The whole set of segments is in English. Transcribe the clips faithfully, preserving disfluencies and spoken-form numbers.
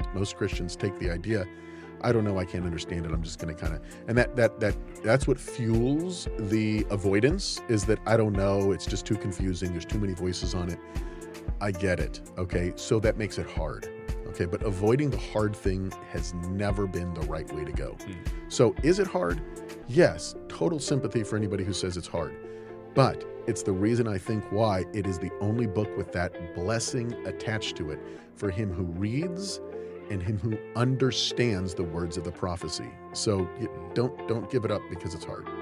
most Christians take the idea, I don't know, I can't understand it, I'm just going to kind of, and that that that that's what fuels the avoidance, is that I don't know, it's just too confusing, there's too many voices on it. I get it, okay? So that makes it hard, okay? But avoiding the hard thing has never been the right way to go. Mm. So is it hard? Yes, total sympathy for anybody who says it's hard. But it's the reason I think why it is the only book with that blessing attached to it for him who reads and him who understands the words of the prophecy. So don't don't give it up because it's hard.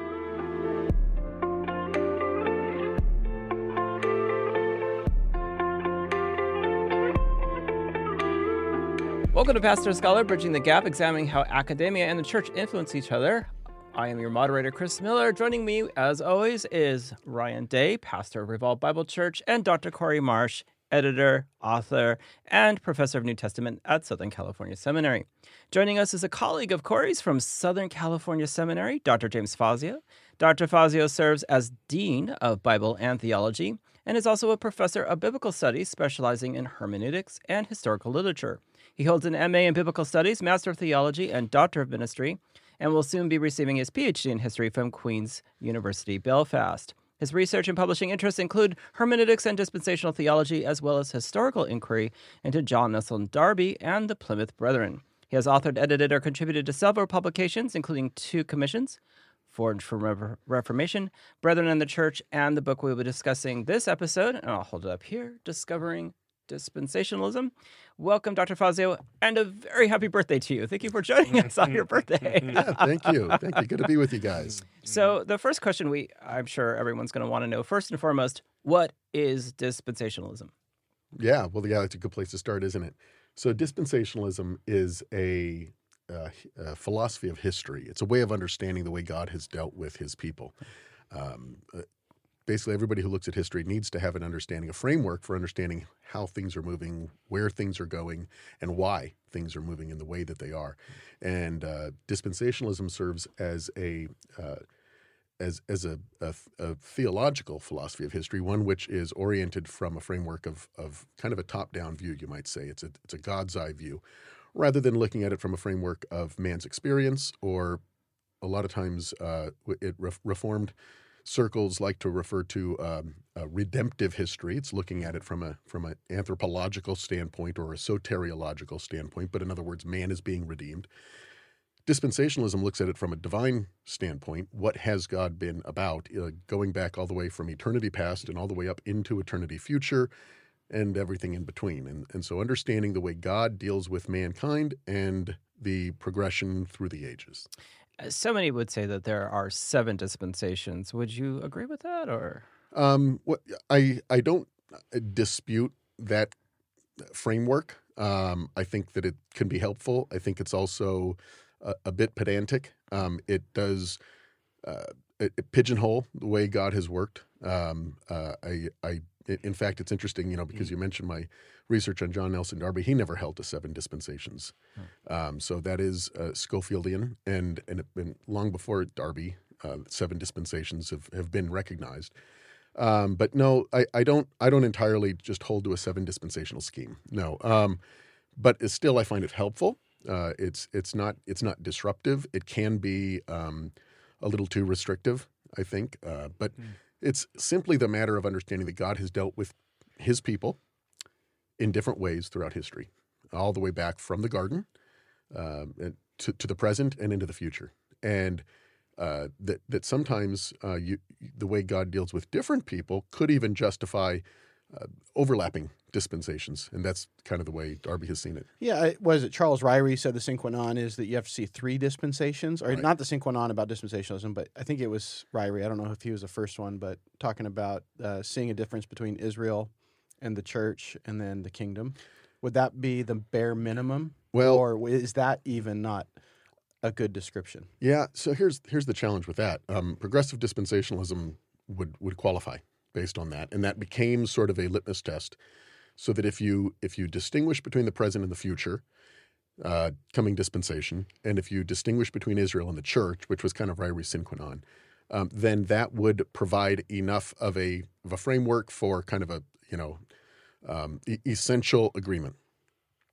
Welcome to Pastor Scholar, Bridging the Gap, examining how academia and the church influence each other. I am your moderator, Chris Miller. Joining me, as always, is Ryan Day, pastor of Revolve Bible Church, and Doctor Corey Marsh, editor, author, and professor of New Testament at Southern California Seminary. Joining us is a colleague of Corey's from Southern California Seminary, Doctor James Fazio. Doctor Fazio serves as Dean of Bible and Theology and is also a professor of Biblical Studies, specializing in hermeneutics and historical literature. He holds an M A in Biblical Studies, Master of Theology, and Doctor of Ministry, and will soon be receiving his P H D in history from Queen's University, Belfast. His research and publishing interests include hermeneutics and dispensational theology, as well as historical inquiry into John Nelson Darby and the Plymouth Brethren. He has authored, edited, or contributed to several publications, including two commissions, Forged for Re- Reformation, Brethren and the Church, and the book we'll be discussing this episode, and I'll hold it up here, Discovering Dispensationalism. Welcome, Doctor Fazio, and a very happy birthday to you. Thank you for joining us on your birthday. Yeah, thank you. Thank you. Good to be with you guys. So the first question we, I'm sure everyone's going to want to know, first and foremost, what is dispensationalism? Yeah, well, yeah, that's a good place to start, isn't it? So dispensationalism is a, uh, a philosophy of history. It's a way of understanding the way God has dealt with his people. Um, uh, Basically, everybody who looks at history needs to have an understanding, a framework for understanding how things are moving, where things are going, and why things are moving in the way that they are. And uh, dispensationalism serves as a uh, as as a, a, a theological philosophy of history, one which is oriented from a framework of of kind of a top-down view, you might say. It's a it's a God's eye view, rather than looking at it from a framework of man's experience, or a lot of times uh, it re- reformed. Circles like to refer to um, a redemptive history. It's looking at it from a from an anthropological standpoint or a soteriological standpoint, but in other words, man is being redeemed. Dispensationalism looks at it from a divine standpoint. What has God been about, uh, going back all the way from eternity past and all the way up into eternity future and everything in between. And, and so understanding the way God deals with mankind and the progression through the ages. So many would say that there are seven dispensations. Would you agree with that, or? Um, what, I I don't dispute that framework. Um, I think that it can be helpful. I think it's also a, a bit pedantic. Um, it does uh, it, it pigeonhole the way God has worked. Um, uh, I I in fact, it's interesting, you know, because you mentioned my research on John Nelson Darby. He never held to seven dispensations. Hmm. Um, so that is uh, Schofieldian, and and, it, and long before Darby, uh, seven dispensations have, have been recognized. Um, but no, I, I don't I don't entirely just hold to a seven dispensational scheme. No, um, but it's still I find it helpful. Uh, it's it's not it's not disruptive. It can be um, a little too restrictive, I think, uh, but. Hmm. It's simply the matter of understanding that God has dealt with his people in different ways throughout history, all the way back from the garden um, to, to the present and into the future. And uh, that that sometimes uh, you, the way God deals with different people could even justify uh, overlapping dispensations. And that's kind of the way Darby has seen it. Yeah, I- was it Charles Ryrie said the sine qua non is that you have to see three dispensations, or Right. not the sine qua non about dispensationalism, but I think it was Ryrie. I don't know if he was the first one, but talking about uh, seeing a difference between Israel and the church and then the kingdom. Would that be the bare minimum? Well- or is that even not a good description? Yeah, so here's here's the challenge with that. Um, progressive dispensationalism would would qualify based on that, and that became sort of a litmus test, so that if you if you distinguish between the present and the future, uh, coming dispensation, and if you distinguish between Israel and the church, which was kind of Ryrie's sine qua non, um, then that would provide enough of a of a framework for kind of a you know um, e- essential agreement.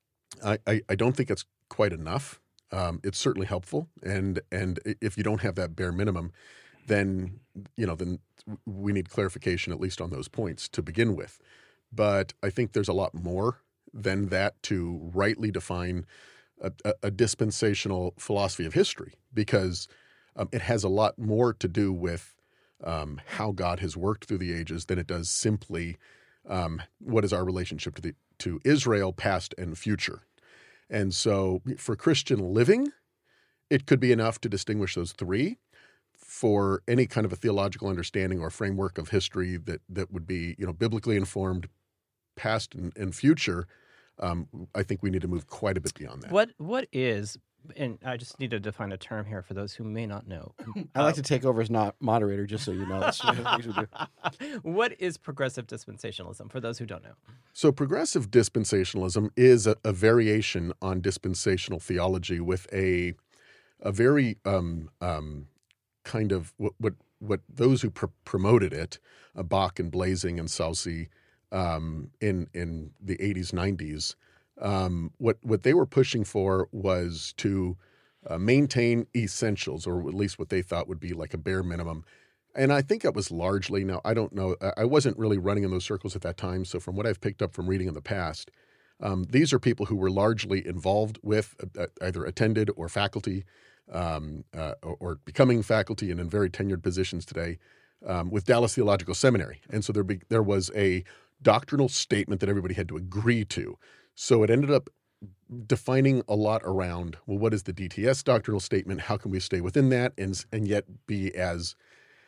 I, I, I don't think it's quite enough. Um, it's certainly helpful, and and if you don't have that bare minimum, then you know then we need clarification at least on those points to begin with. But I think there's a lot more than that to rightly define a, a, a dispensational philosophy of history, because um, it has a lot more to do with um, how God has worked through the ages than it does simply um, what is our relationship to the to Israel, past and future. And so for Christian living, it could be enough to distinguish those three. For any kind of a theological understanding or framework of history that that would be, you know, biblically informed, past and, and future, um, I think we need to move quite a bit beyond that. What what is, and I just need to define a term here for those who may not know. I like to take over as not moderator, just so you know. That's one of the things we do. What is progressive dispensationalism for those who don't know? So progressive dispensationalism is a, a variation on dispensational theology with a a very um, um, kind of what what, what those who pr- promoted it, uh, Bach and Blazing and Saucy, um, in in the eighties, nineties, um, what what they were pushing for was to uh, maintain essentials, or at least what they thought would be like a bare minimum. And I think it was largely, now I don't know, I wasn't really running in those circles at that time, so from what I've picked up from reading in the past, um, these are people who were largely involved with, uh, either attended or faculty, um, uh, or, or becoming faculty and in very tenured positions today, um, with Dallas Theological Seminary. And so there, be, there was a doctrinal statement that everybody had to agree to. So it ended up defining a lot around, well, what is the D T S doctrinal statement? How can we stay within that and and yet be as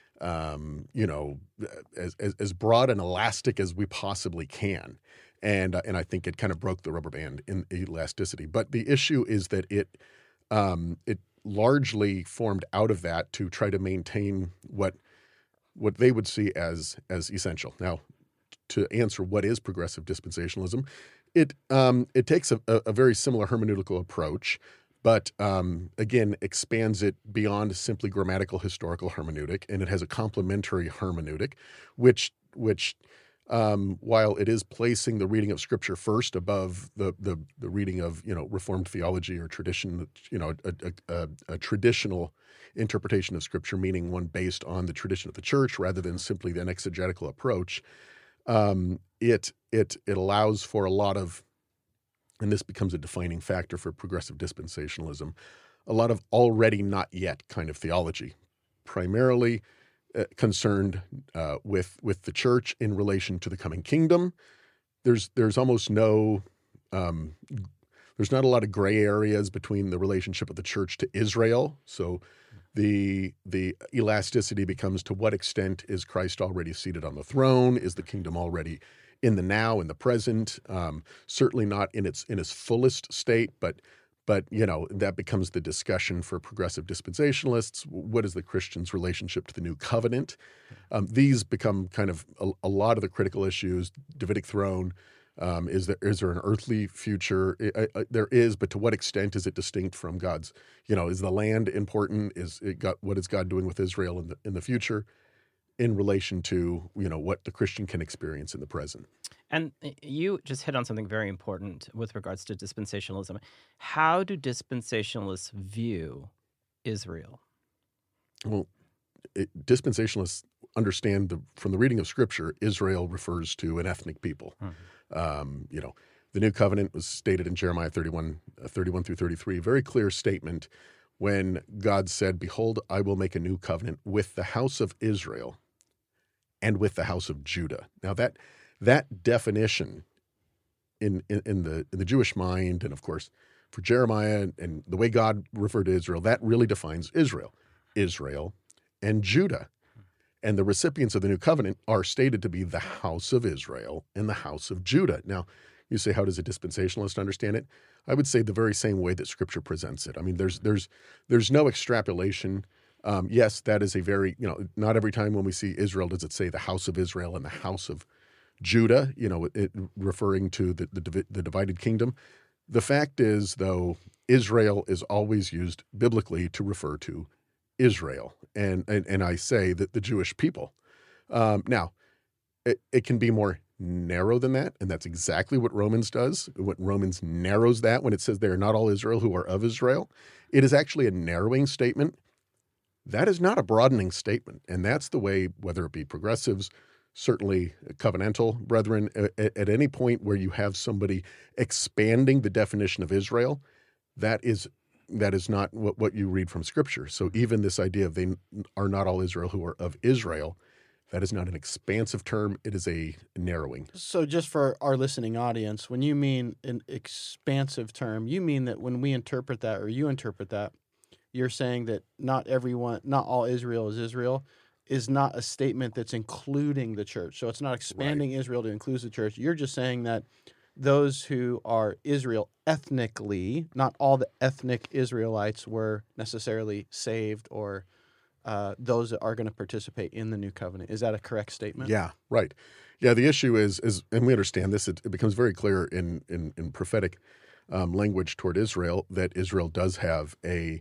Um, you know, as, as as broad and elastic as we possibly can, and uh, and I think it kind of broke the rubber band in elasticity. But the issue is that it um, it largely formed out of that to try to maintain what what they would see as as essential. Now, to answer what is progressive dispensationalism, it um, it takes a, a very similar hermeneutical approach, but um, again, expands it beyond simply grammatical historical hermeneutic, and it has a complementary hermeneutic, which which um, while it is placing the reading of Scripture first above the the, the reading of you know Reformed theology or tradition, you know a, a, a, a traditional interpretation of Scripture, meaning one based on the tradition of the church rather than simply an exegetical approach, um, it it it allows for a lot of, and this becomes a defining factor for progressive dispensationalism, a lot of already not yet kind of theology, primarily uh, concerned uh, with with the church in relation to the coming kingdom. There's there's almost no, um, there's not a lot of gray areas between the relationship of the church to Israel. So the the elasticity becomes, to what extent is Christ already seated on the throne? Is the kingdom already in the now, in the present? Um, certainly not in its in its fullest state, but but you know that becomes the discussion for progressive dispensationalists. What is the Christian's relationship to the new covenant? Um, these become kind of a, a lot of the critical issues. Davidic throne. Um, is there is there an earthly future? I, I, there is, but to what extent is it distinct from God's? You know, is the land important? Is it got, what is God doing with Israel in the in the future, in relation to you know what the Christian can experience in the present? And you just hit on something very important with regards to dispensationalism. How do dispensationalists view Israel? Well, it, dispensationalists understand the, from the reading of Scripture, Israel refers to an ethnic people. Hmm. Um, you know, the new covenant was stated in Jeremiah thirty-one, uh, thirty-one through thirty-three, very clear statement when God said, "Behold, I will make a new covenant with the house of Israel and with the house of Judah." Now that that definition in, in, in the in the Jewish mind, and of course for Jeremiah and the way God referred to Israel, that really defines Israel, Israel and Judah. And the recipients of the new covenant are stated to be the house of Israel and the house of Judah. Now, you say, how does a dispensationalist understand it? I would say the very same way that Scripture presents it. I mean, there's there's there's no extrapolation. Um, yes, that is a very, you know, not every time when we see Israel does it say the house of Israel and the house of Judah, you know, it, referring to the, the the divided kingdom. The fact is, though, Israel is always used biblically to refer to Israel, and, and and I say that the Jewish people. Um, now, it, it can be more narrow than that, and that's exactly what Romans does. What Romans narrows that when it says they are not all Israel who are of Israel. It is actually a narrowing statement. That is not a broadening statement, and that's the way, whether it be progressives, certainly covenantal brethren, at, at any point where you have somebody expanding the definition of Israel, that is that is not what, what you read from Scripture. So even this idea of they are not all Israel who are of Israel, that is not an expansive term. It is a narrowing. So just for our listening audience, when you mean an expansive term, you mean that when we interpret that, or you interpret that, you're saying that not everyone, not all Israel is Israel, is not a statement that's including the church. So it's not expanding right. Israel to include the church. You're just saying that those who are Israel ethnically, not all the ethnic Israelites were necessarily saved, or uh, those that are going to participate in the new covenant. Is that a correct statement? Yeah, right. Yeah, the issue is, is and we understand this, it, it becomes very clear in, in, in prophetic um, language toward Israel that Israel does have a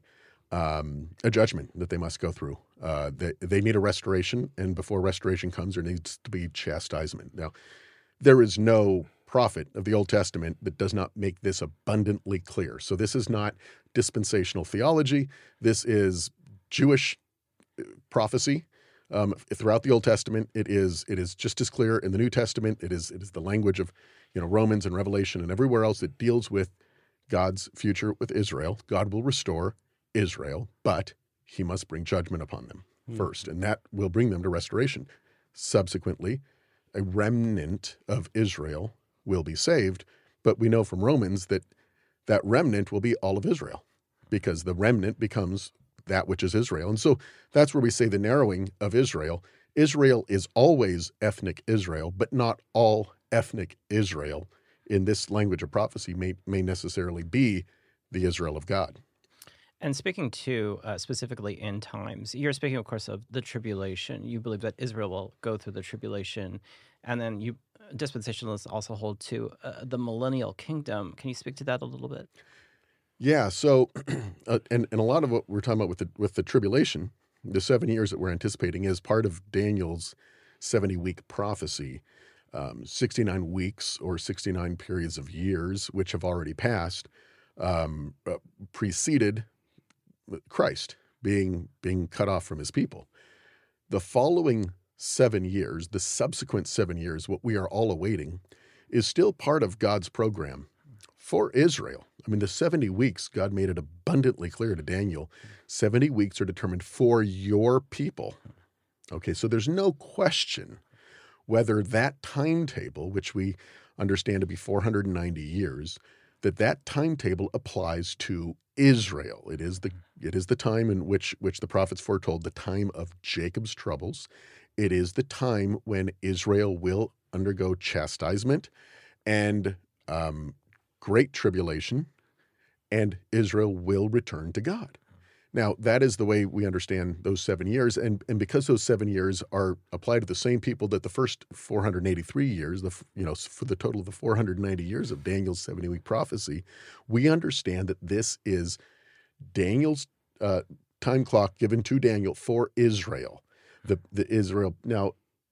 um, a judgment that they must go through. Uh, they, they need a restoration, and before restoration comes, there needs to be chastisement. Now, there is no prophet of the Old Testament that does not make this abundantly clear. So this is not dispensational theology. This is Jewish prophecy. Um, throughout the Old Testament, it is it is just as clear. In the New Testament, it is it is the language of you know Romans and Revelation and everywhere else that deals with God's future with Israel. God will restore Israel, but he must bring judgment upon them mm. first, and that will bring them to restoration. Subsequently, a remnant of Israel will be saved, but we know from Romans that that remnant will be all of Israel, because the remnant becomes that which is Israel. And so that's where we say the narrowing of Israel. Israel is always ethnic Israel, but not all ethnic Israel in this language of prophecy may, may necessarily be the Israel of God. And speaking to uh, specifically end times, you're speaking, of course, of the tribulation. You believe that Israel will go through the tribulation, and then you dispensationalists also hold to uh, the millennial kingdom. Can you speak to that a little bit? Yeah. So, uh, and and a lot of what we're talking about with the with the tribulation, the seven years that we're anticipating, is part of Daniel's seventy week prophecy. Um, sixty-nine weeks or sixty-nine periods of years, which have already passed, um, uh, preceded Christ being being cut off from his people. The following seven years, the subsequent seven years, what we are all awaiting, is still part of God's program for Israel. I mean, the seventy weeks, God made it abundantly clear to Daniel, seventy weeks are determined for your people. Okay, so there's no question whether that timetable, which we understand to be four hundred ninety years, that that timetable applies to Israel. It is the it is the time in which which the prophets foretold, the time of Jacob's troubles. It is the time when Israel will undergo chastisement and um, great tribulation, and Israel will return to God. Now, that is the way we understand those seven years, and, and because those seven years are applied to the same people that the first four hundred eighty-three years, the you know, for the total of the four hundred ninety years of Daniel's seventy-week prophecy, we understand that this is Daniel's uh, time clock given to Daniel for Israel. The the Israel now,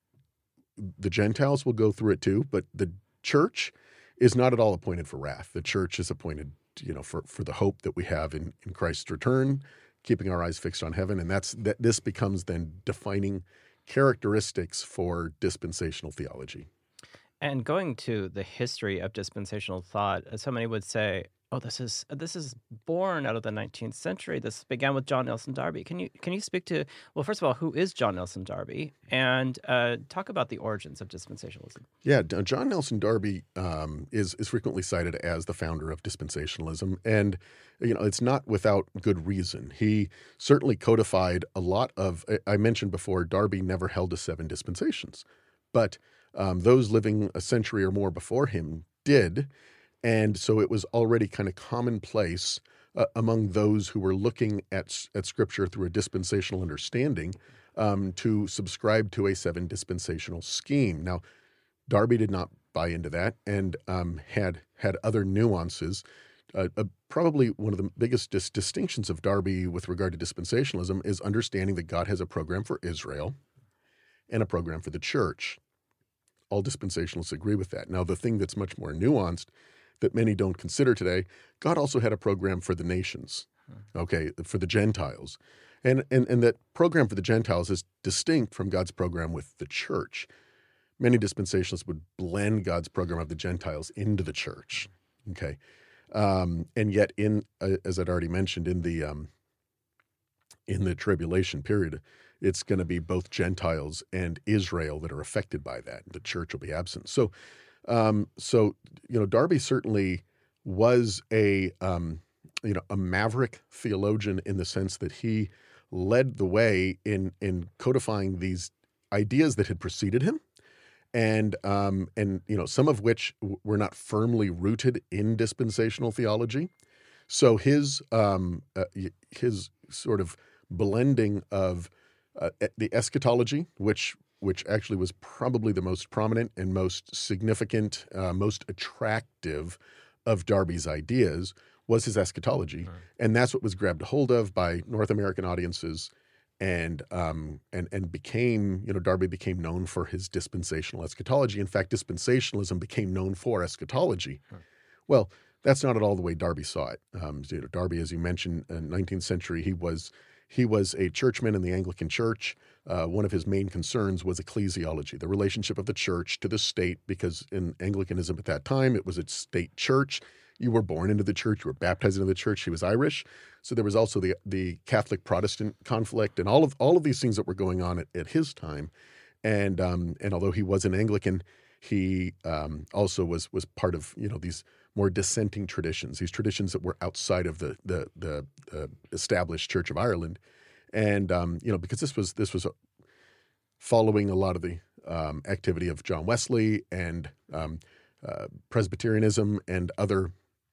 the Gentiles will go through it too, but the church is not at all appointed for wrath. The church is appointed, you know, for for the hope that we have in in Christ's return, keeping our eyes fixed on heaven, and that's that. This becomes then defining characteristics for dispensational theology. And going to the history of dispensational thought, so many would say, "Oh, this is this is born out of the nineteenth century. This began with John Nelson Darby." Can you can you speak to, well, first of all, who is John Nelson Darby, and uh, talk about the origins of dispensationalism? Yeah, John Nelson Darby um, is is frequently cited as the founder of dispensationalism, and you know it's not without good reason. He certainly codified a lot of. I mentioned before, Darby never held to seven dispensations, but um, those living a century or more before him did. And so it was already kind of commonplace uh, among those who were looking at at Scripture through a dispensational understanding um, to subscribe to a seven dispensational scheme. Now, Darby did not buy into that and um, had had other nuances. Uh, uh, probably one of the biggest dis- distinctions of Darby with regard to dispensationalism is understanding that God has a program for Israel and a program for the church. all dispensationalists agree with that. Now, the thing that's much more nuanced that many don't consider today, God also had a program for the nations, okay, for the Gentiles. And, and, and that program for the Gentiles is distinct from God's program with the church. Many dispensationalists would blend God's program of the Gentiles into the church, okay? Um, and yet, in uh, as I'd already mentioned, in the um, in the tribulation period, it's going to be both Gentiles and Israel that are affected by that. The church will be absent. So, um, so you know, Darby certainly was a um, you know a maverick theologian in the sense that he led the way in in codifying these ideas that had preceded him, and um, and you know some of which were not firmly rooted in dispensational theology. So his um, uh, his sort of blending of uh, the eschatology, which which actually was probably the most prominent and most significant, uh, most attractive of Darby's ideas, was his eschatology, right. And that's what was grabbed hold of by North American audiences, and um, and and became, you know, Darby became known for his dispensational eschatology. In fact, dispensationalism became known for eschatology. Right. Well, that's not at all the way Darby saw it. Um, you know, Darby, as you mentioned, in the nineteenth century, he was he was a churchman in the Anglican Church. Uh, one of his main concerns was ecclesiology, the relationship of the church to the state, because in Anglicanism at that time, it was a state church. You were born into the church, you were baptized into the church. He was Irish. So there was also the the Catholic Protestant conflict and all of all of these things that were going on at, at his time. And um, and although he was an Anglican, he um, also was was part of, you know, these more dissenting traditions, these traditions that were outside of the the the, the established Church of Ireland. And um, you know, because this was this was following a lot of the um, activity of John Wesley and um, uh, Presbyterianism and other,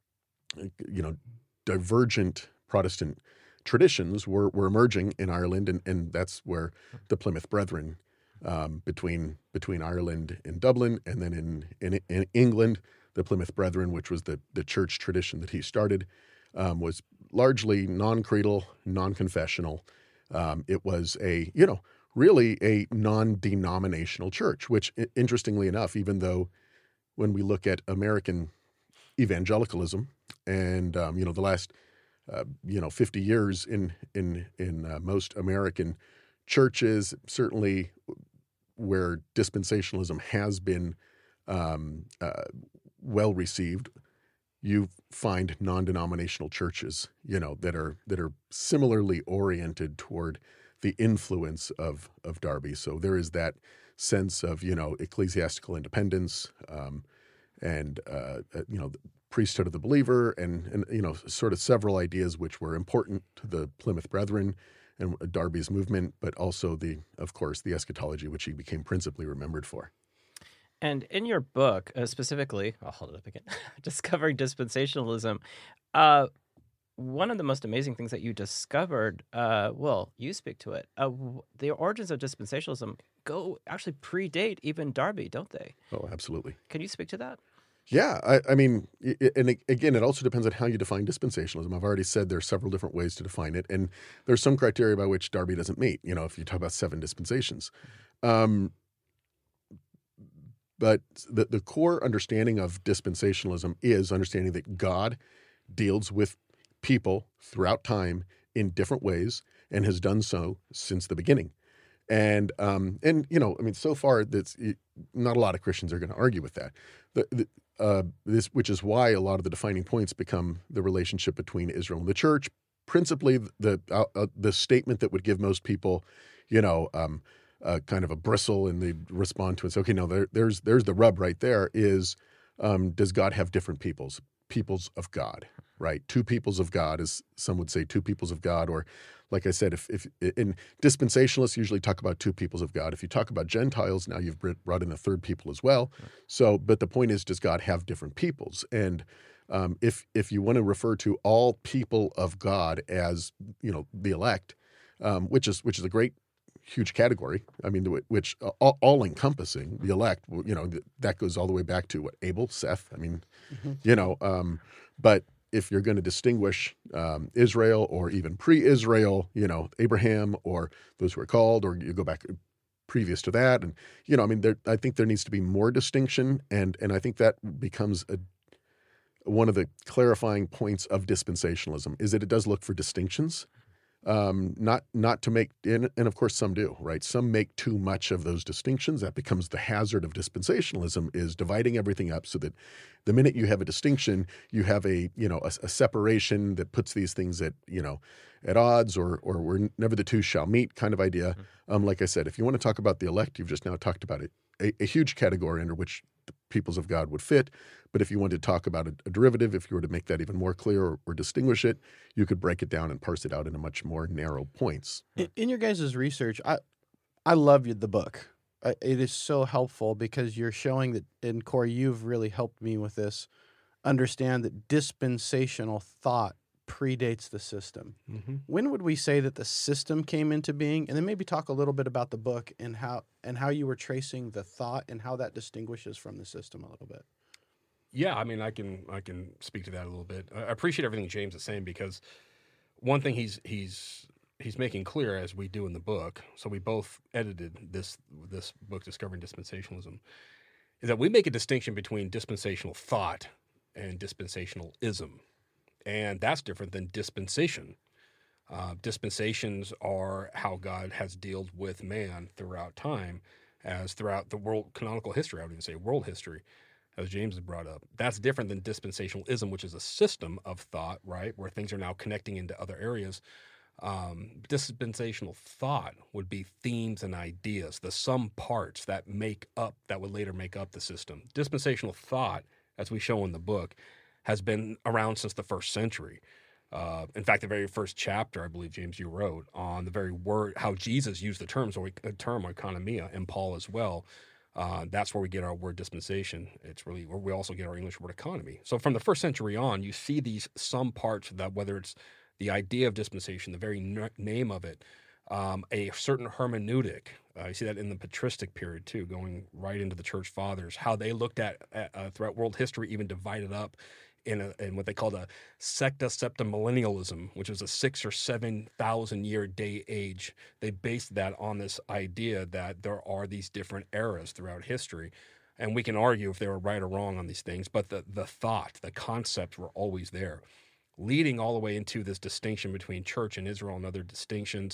you know, divergent Protestant traditions were were emerging in Ireland, and, and that's where the Plymouth Brethren um, between between Ireland and Dublin, and then in, in in England, the Plymouth Brethren, which was the the church tradition that he started, um, was largely non-creedal, non-confessional. Um, it was a, you know, really a non-denominational church, which, interestingly enough, even though when we look at American evangelicalism and, um, you know, the last, uh, you know, fifty years in in in uh, most American churches, certainly where dispensationalism has been um, uh, well received, you find non-denominational churches, you know, that are that are similarly oriented toward the influence of of Darby. So there is that sense of, you know, ecclesiastical independence, um, and uh, you know, the priesthood of the believer, and and you know, sort of several ideas which were important to the Plymouth Brethren and Darby's movement, but also the, of course, the eschatology, which he became principally remembered for. And in your book, uh, specifically, I'll hold it up again, Discovering Dispensationalism, uh, one of the most amazing things that you discovered, uh, well, you speak to it, uh, the origins of dispensationalism go actually predate even Darby, don't they? Oh, absolutely. Can you speak to that? Yeah, I, I mean, it, and again, it also depends on how you define dispensationalism. I've already said there are several different ways to define it, and there's some criteria by which Darby doesn't meet, you know, if you talk about seven dispensations. Um, But the, the core understanding of dispensationalism is understanding that God deals with people throughout time in different ways and has done so since the beginning. And, um, and you know, I mean, so far, that's, not a lot of Christians are going to argue with that. The, the, uh, this, which is why a lot of the defining points become the relationship between Israel and the church, principally the, uh, uh, the statement that would give most people, you know, um, Uh, kind of a bristle, and they respond to it. So, okay, no, there, there's there's the rub right there. Is um, does God have different peoples? Peoples of God, right? Two peoples of God, as some would say, two peoples of God, or like I said, if if in dispensationalists usually talk about two peoples of God. If you talk about Gentiles, now you've brought in a third people as well. Right. So, but the point is, does God have different peoples? And um, if if you want to refer to all people of God as, you know, the elect, um, which is which is a great huge category. I mean, which all, all encompassing, the elect, you know, that goes all the way back to what, Abel, Seth. I mean, mm-hmm. you know, um, but if you're going to distinguish um, Israel or even pre-Israel, you know, Abraham or those who are called, or you go back previous to that, and you know, I mean, there, I think there needs to be more distinction, and and I think that becomes a one of the clarifying points of dispensationalism is that it does look for distinctions, um, not not to make, and, and of course some do, right? Some make too much of those distinctions. That becomes the hazard of dispensationalism, is dividing everything up so that the minute you have a distinction, you have a you know a, a separation that puts these things at you know at odds, or or where never the two shall meet kind of idea. Mm-hmm. Um, like I said, if you want to talk about the elect, you've just now talked about it, a, a huge category under which the peoples of God would fit. But if you wanted to talk about a, a derivative, if you were to make that even more clear or, or distinguish it, you could break it down and parse it out into much more narrow points. In, in your guys' research, I I love the book. I, it is so helpful because you're showing that, and Corey, you've really helped me with this, understand that dispensational thought predates the system. Mm-hmm. When would we say that the system came into being? And then maybe talk a little bit about the book and how and how you were tracing the thought and how that distinguishes from the system a little bit. Yeah, I mean, I can I can speak to that a little bit. I appreciate everything James is saying, because one thing he's he's he's making clear, as we do in the book, so we both edited this this book, Discovering Dispensationalism, is that we make a distinction between dispensational thought and dispensationalism, and that's different than dispensation. Uh, dispensations are how God has dealt with man throughout time, as throughout the world canonical history. I would even say world history, as James has brought up. That's different than dispensationalism, which is a system of thought, right, where things are now connecting into other areas. Um, dispensational thought would be themes and ideas, the sum parts that make up, that would later make up the system. Dispensational thought, as we show in the book, has been around since the first century. Uh, in fact, the very first chapter, I believe, James, you wrote on the very word, how Jesus used the terms, or a term, oikonomia, and Paul as well. Uh, that's where we get our word dispensation. It's really where we also get our English word economy. So from the first century on, you see these some parts that, whether it's the idea of dispensation, the very n- name of it, um, a certain hermeneutic. Uh, you see that in the patristic period too, going right into the church fathers, how they looked at uh, throughout world history, even divided up in, a, in what they called a secta septimillennialism, which was a six or seven thousand year day age. They based that on this idea that there are these different eras throughout history, and we can argue if they were right or wrong on these things, but the the thought, the concepts were always there, leading all the way into this distinction between church and Israel and other distinctions.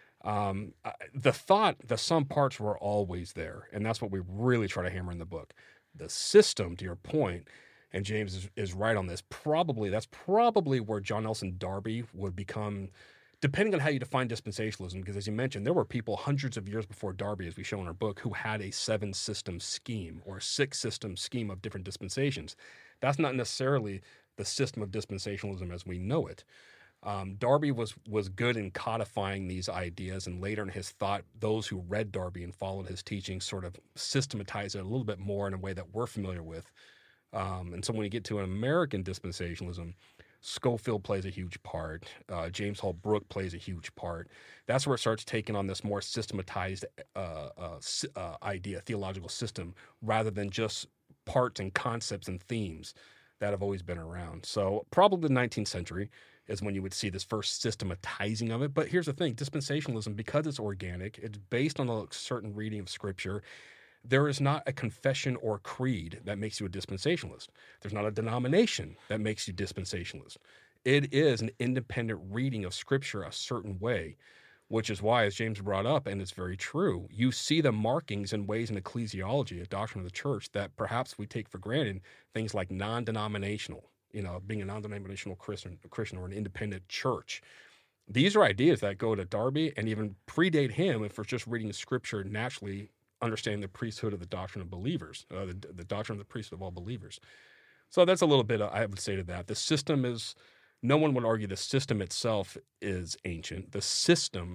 Um, the thought, the some parts were always there, and that's what we really try to hammer in the book. The system, to your point, and James is, is right on this, probably, that's probably where John Nelson Darby would become, depending on how you define dispensationalism, because as you mentioned, there were people hundreds of years before Darby, as we show in our book, who had a seven-system scheme or a six-system scheme of different dispensations. That's not necessarily the system of dispensationalism as we know it. Um, Darby was was good in codifying these ideas, and later in his thought, those who read Darby and followed his teachings sort of systematized it a little bit more in a way that we're familiar with. Um, and so when you get to an American dispensationalism, Scofield plays a huge part. Uh, James Hall Brooke plays a huge part. That's where it starts taking on this more systematized uh, uh, uh, idea, theological system, rather than just parts and concepts and themes that have always been around. So probably the nineteenth century is when you would see this first systematizing of it. But here's the thing, dispensationalism, because it's organic, it's based on a certain reading of Scripture. There is not a confession or creed that makes you a dispensationalist. There's not a denomination that makes you dispensationalist. It is an independent reading of Scripture a certain way, which is why, as James brought up, and it's very true, you see the markings and ways in ecclesiology, a doctrine of the church, that perhaps we take for granted, things like non-denominational, you know, being a non-denominational Christian, Christian or an independent church. These are ideas that go to Darby and even predate him if we're just reading the Scripture naturally, understanding the priesthood of the doctrine of believers, uh, the, the doctrine of the priesthood of all believers. So that's a little bit, uh, I would say to that. The system is, no one would argue the system itself is ancient. The system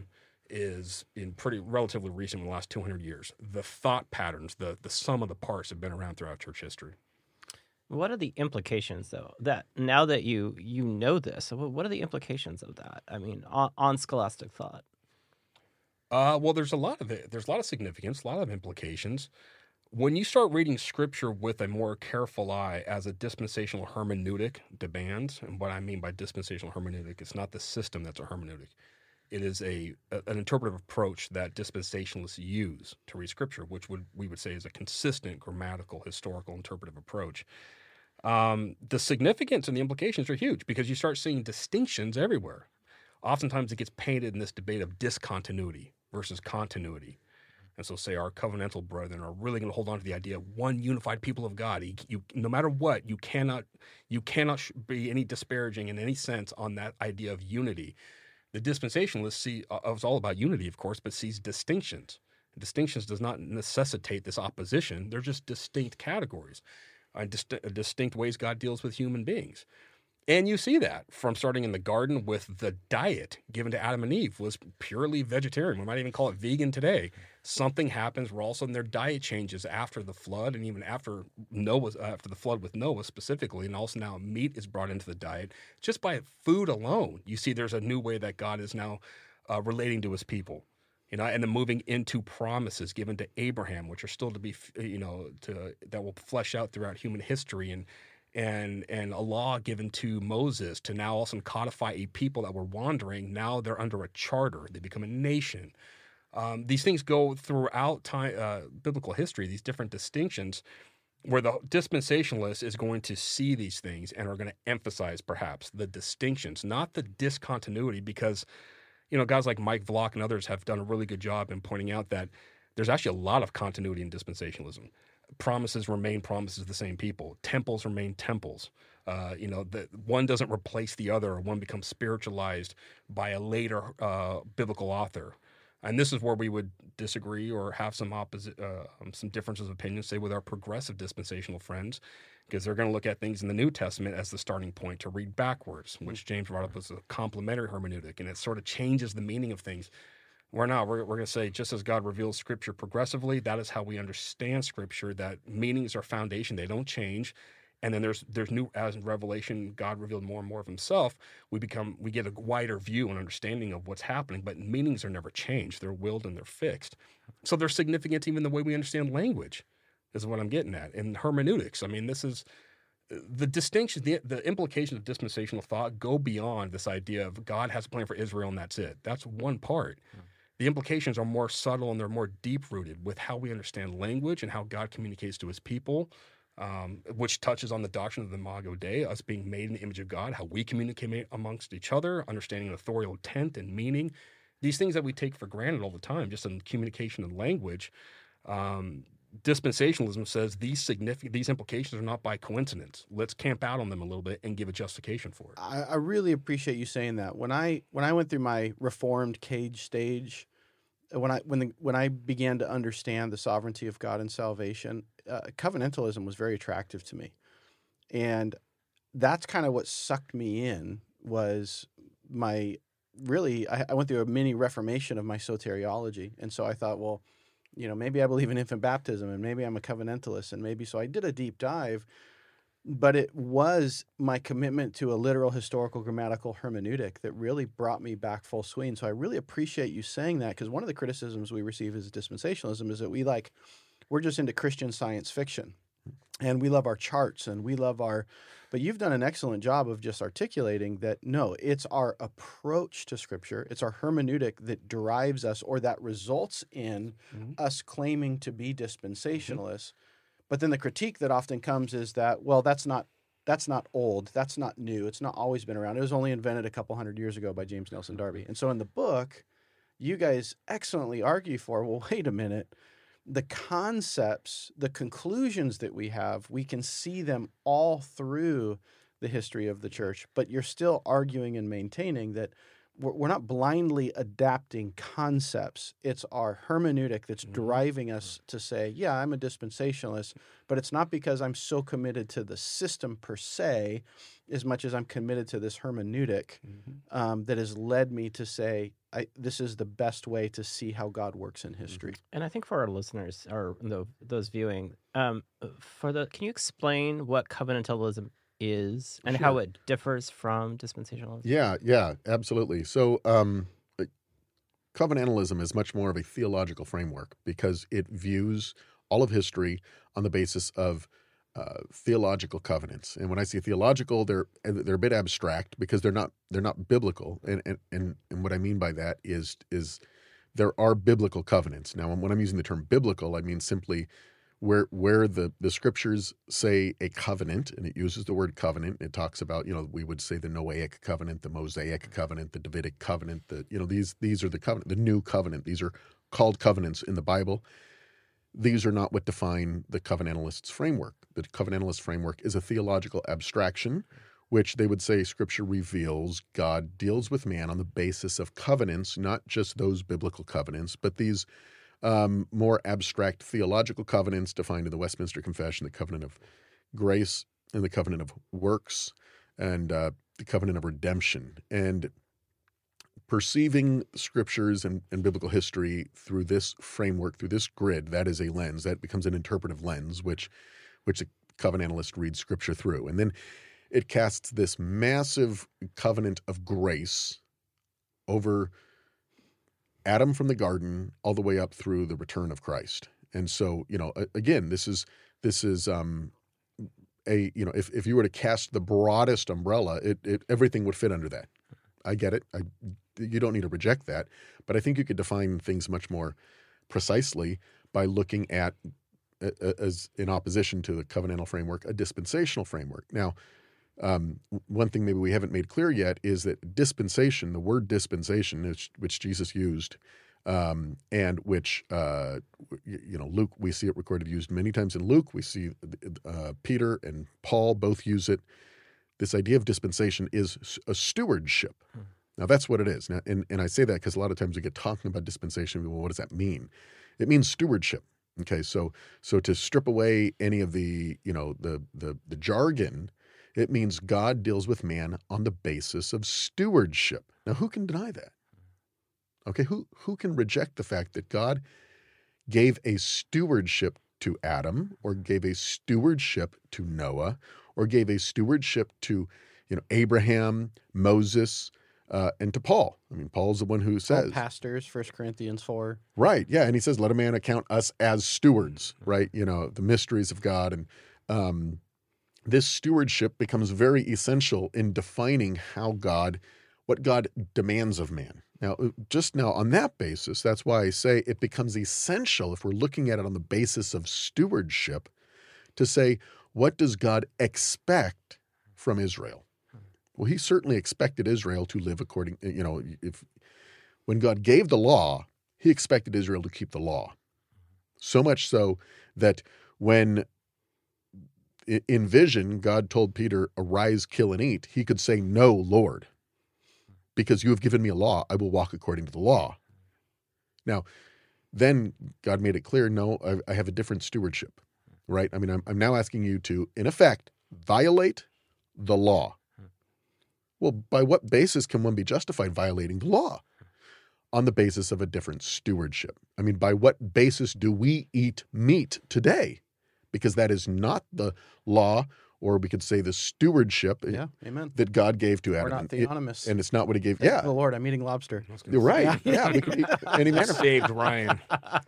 is in pretty relatively recent, in the last two hundred years. The thought patterns, the the sum of the parts have been around throughout church history. What are the implications, though, that now that you you know this, what are the implications of that? I mean, on, on scholastic thought. Uh, well, there's a lot of it. There's a lot of significance, a lot of implications. When you start reading Scripture with a more careful eye, as a dispensational hermeneutic demands, and what I mean by dispensational hermeneutic, it's not the system that's a hermeneutic. It is a, a an interpretive approach that dispensationalists use to read Scripture, which would we would say is a consistent grammatical, historical, interpretive approach. Um, the significance and the implications are huge because you start seeing distinctions everywhere. Oftentimes, it gets painted in this debate of discontinuity versus continuity. And so, say our covenantal brethren are really going to hold on to the idea of one unified people of God. You, you, no matter what, you cannot, you cannot be any disparaging in any sense on that idea of unity. The dispensationalists see uh, it's all about unity, of course, but sees distinctions. Distinctions does not necessitate this opposition; they're just distinct categories, uh, dist- distinct ways God deals with human beings. And you see that from starting in the garden with the diet given to Adam and Eve was purely vegetarian. We might even call it vegan today. Something happens where all of a sudden their diet changes after the flood, and even after Noah, after the flood with Noah specifically, and also now meat is brought into the diet. Just by food alone, you see there's a new way that God is now uh, relating to his people. You know, and then moving into promises given to Abraham, which are still to be, you know, to that will flesh out throughout human history, and and and a law given to Moses to now also codify a people that were wandering. Now they're under a charter; they become a nation. Um, these things go throughout time, uh, biblical history. These different distinctions, where the dispensationalist is going to see these things and are going to emphasize perhaps the distinctions, not the discontinuity, because you know guys like Mike Vlock and others have done a really good job in pointing out that there's actually a lot of continuity in dispensationalism. Promises remain promises to the same people. Temples remain temples. Uh, you know, the, one doesn't replace the other, or one becomes spiritualized by a later uh, biblical author. And this is where we would disagree or have some opposite, uh, some differences of opinion, say with our progressive dispensational friends, because they're going to look at things in the New Testament as the starting point to read backwards, which James brought up as a complementary hermeneutic, and it sort of changes the meaning of things. We're not. We're, we're going to say, just as God reveals Scripture progressively, that is how we understand Scripture, that meanings are foundation. They don't change. And then there's there's new, as in Revelation, God revealed more and more of himself. We become, we get a wider view and understanding of what's happening, but meanings are never changed. They're willed and they're fixed. So they're significant even the way we understand language, is what I'm getting at. In hermeneutics, I mean, this is, the distinction, the, the implications of dispensational thought go beyond this idea of God has a plan for Israel and that's it. That's one part. Hmm. The implications are more subtle and they're more deep-rooted with how we understand language and how God communicates to his people, um, which touches on the doctrine of the Imago Dei, us being made in the image of God, how we communicate amongst each other, understanding authorial intent and meaning. These things that we take for granted all the time, just in communication and language. Um, dispensationalism says these significant these implications are not by coincidence. Let's camp out on them a little bit and give a justification for it. I, I really appreciate you saying that. When I when I went through my reformed cage stage, when I when the, when I began to understand the sovereignty of God and salvation, uh, covenantalism was very attractive to me, and that's kind of what sucked me in. Was my really I, I went through a mini reformation of my soteriology, and so I thought, well, you know, maybe I believe in infant baptism, and maybe I'm a covenantalist, and maybe so I did a deep dive, but it was my commitment to a literal, historical, grammatical hermeneutic that really brought me back full swing. So I really appreciate you saying that, because one of the criticisms we receive as dispensationalism is that we like, we're just into Christian science fiction, and we love our charts, and we love our, but you've done an excellent job of just articulating that, no, it's our approach to Scripture, it's our hermeneutic that drives us, or that results in mm-hmm. us claiming to be dispensationalists. Mm-hmm. But then the critique that often comes is that, well, that's not that's not old, that's not new, it's not always been around. It was only invented a couple hundred years ago by James Nelson Darby. And so in the book, you guys excellently argue for, well, wait a minute, the concepts, the conclusions that we have, we can see them all through the history of the church, but you're still arguing and maintaining that we're, we're not blindly adapting concepts. It's our hermeneutic that's mm-hmm. driving us to say, yeah, I'm a dispensationalist, but it's not because I'm so committed to the system per se as much as I'm committed to this hermeneutic mm-hmm. um, that has led me to say, I, this is the best way to see how God works in history. And I think for our listeners or the, those viewing, um, for the, can you explain what covenantalism is and sure. how it differs from dispensationalism? Yeah, yeah, absolutely. So um, covenantalism is much more of a theological framework because it views all of history on the basis of uh, theological covenants. And when I say theological, they're they're a bit abstract because they're not they're not biblical. And and and, and what I mean by that is is there are biblical covenants. Now, when I'm using the term biblical, I mean simply where where the, the scriptures say a covenant, and it uses the word covenant. It talks about, you know, we would say the Noahic covenant, the Mosaic covenant, the Davidic covenant, the, you know, these these are the covenant, the new covenant. These are called covenants in the Bible. These are not what define the covenantalists' framework. The covenantalist framework is a theological abstraction, which they would say Scripture reveals God deals with man on the basis of covenants, not just those biblical covenants, but these um, more abstract theological covenants defined in the Westminster Confession, the covenant of grace and the covenant of works and uh, the covenant of redemption. And perceiving scriptures and, and biblical history through this framework, through this grid, that is a lens. That becomes an interpretive lens, which which the covenantalist reads scripture through. And then it casts this massive covenant of grace over Adam from the garden all the way up through the return of Christ. And so, you know, again, this is this is um, a, you know, if, if you were to cast the broadest umbrella, it, it everything would fit under that. I get it. I, you don't need to reject that. But I think you could define things much more precisely by looking at, as in opposition to the covenantal framework, a dispensational framework. Now, um, one thing maybe we haven't made clear yet is that dispensation, the word dispensation, which, which Jesus used, um, and which, uh, you know, Luke, we see it recorded used many times in Luke. We see uh, Peter and Paul both use it. This idea of dispensation is a stewardship. Hmm. Now, that's what it is. Now, and, and I say that because a lot of times we get talking about dispensation. Well, what does that mean? It means stewardship. Okay, so so to strip away any of the, you know, the the the jargon, it means God deals with man on the basis of stewardship. Now, who can deny that? Okay, who who can reject the fact that God gave a stewardship to Adam, or gave a stewardship to Noah, or gave a stewardship to, you know, Abraham, Moses, uh, and to Paul? I mean, Paul's the one who says, all pastors, First Corinthians four. Right, yeah, and he says, let a man account us as stewards, right? You know, the mysteries of God. And um, this stewardship becomes very essential in defining how God, what God demands of man. Now, just now on that basis, that's why I say it becomes essential, if we're looking at it on the basis of stewardship, to say, what does God expect from Israel? Well, he certainly expected Israel to live according, you know, if when God gave the law, he expected Israel to keep the law. So much so that when in vision, God told Peter, arise, kill, and eat, he could say, no, Lord, because you have given me a law, I will walk according to the law. Now, then God made it clear, no, I, I have a different stewardship, right? I mean, I'm, I'm now asking you to, in effect, violate the law. Well, by what basis can one be justified violating the law? On the basis of a different stewardship. I mean, by what basis do we eat meat today? Because that is not the law, or we could say the stewardship yeah, amen. that God gave to Adam. We're not theonomous. It, and it's not what he gave. Thank yeah. the Lord, I'm eating lobster. You're right. Yeah. yeah. We could eat any manner. Saved Ryan.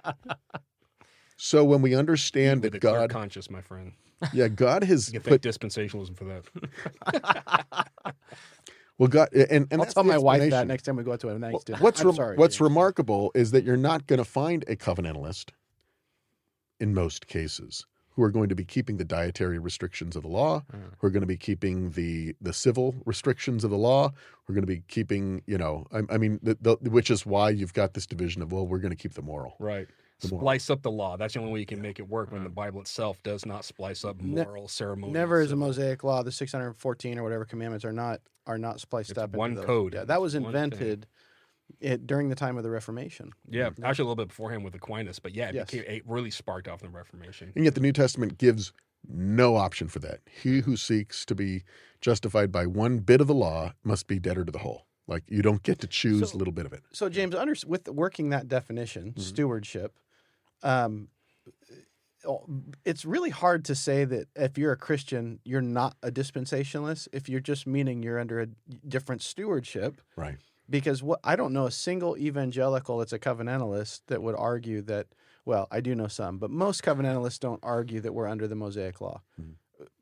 So when we understand With that a clear God, conscious, my friend. yeah, God has You can put thank dispensationalism for that. well, God, and, and I'll that's tell the my wife explanation. that next time we go out to a nice dinner. What's I'm rem- sorry, what's James. remarkable is that you're not going to find a covenantalist in most cases who are going to be keeping the dietary restrictions of the law, Mm. who are going to be keeping the the civil restrictions of the law, who are going to be keeping, you know, I, I mean, the, the, which is why you've got this division of, well, we're going to keep the moral. Right. The moral. Splice up the law. That's the only way you can make it work when the Bible itself does not splice up Ne- moral, ceremonial. Never is a civil. Mosaic law. The six hundred fourteen or whatever commandments are not are not spliced It's up. one into those. code. Yeah, that was It's one thing. invented it during the time of the Reformation. Yeah, actually a little bit beforehand with Aquinas, but yeah, it, Yes. became, it really sparked off the Reformation. And yet the New Testament gives no option for that. He who seeks to be justified by one bit of the law must be debtor to the whole. Like, you don't get to choose So- a little bit of it. So, James, under, with working that definition, Mm-hmm. stewardship, um, it's really hard to say that if you're a Christian, you're not a dispensationalist. If you're just meaning you're under a different stewardship, Right. because what I don't know a single evangelical that's a covenantalist that would argue that. Well, I do know some, but most covenantalists don't argue that we're under the Mosaic law. Mhm.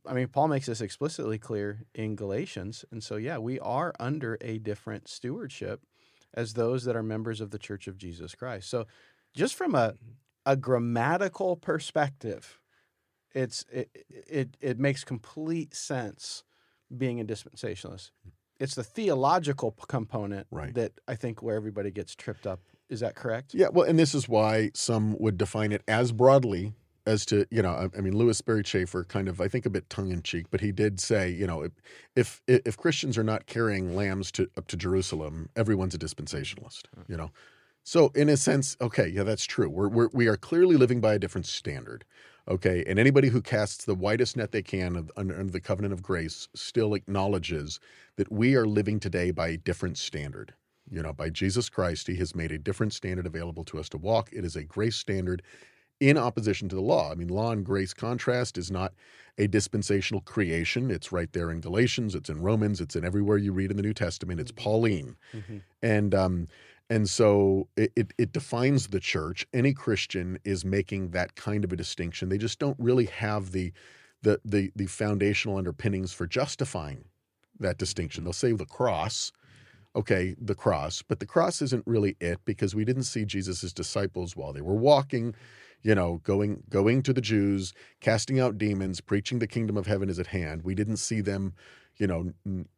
I mean, Paul makes this explicitly clear in Galatians. And so, yeah, we are under a different stewardship as those that are members of the Church of Jesus Christ. So just from a, a grammatical perspective, it's it, it it makes complete sense being a dispensationalist. It's the theological p- component Right. that I think where everybody gets tripped up. Is that correct? Yeah, well, and this is why some would define it as broadly as to, you know, I, I mean, Louis Sperry Chafer kind of, I think, a bit tongue-in-cheek, but he did say, you know, if if, if Christians are not carrying lambs to up to Jerusalem, everyone's a dispensationalist, you know. So in a sense, okay, yeah, that's true. We're, we're, we are clearly living by a different standard, okay? And anybody who casts the widest net they can of, under, under the covenant of grace still acknowledges that we are living today by a different standard. You know, by Jesus Christ, he has made a different standard available to us to walk. It is a grace standard in opposition to the law. I mean, law and grace contrast is not a dispensational creation. It's right there in Galatians. It's in Romans. It's in everywhere you read in the New Testament. It's Pauline. Mm-hmm. And um, and so it, it, it defines the church. Any Christian is making that kind of a distinction. They just don't really have the the the, the foundational underpinnings for justifying that distinction. They'll say the cross. Okay, the cross, but the cross isn't really it, because we didn't see Jesus' disciples while they were walking, you know, going going to the Jews, casting out demons, preaching the kingdom of heaven is at hand. We didn't see them, you know, n-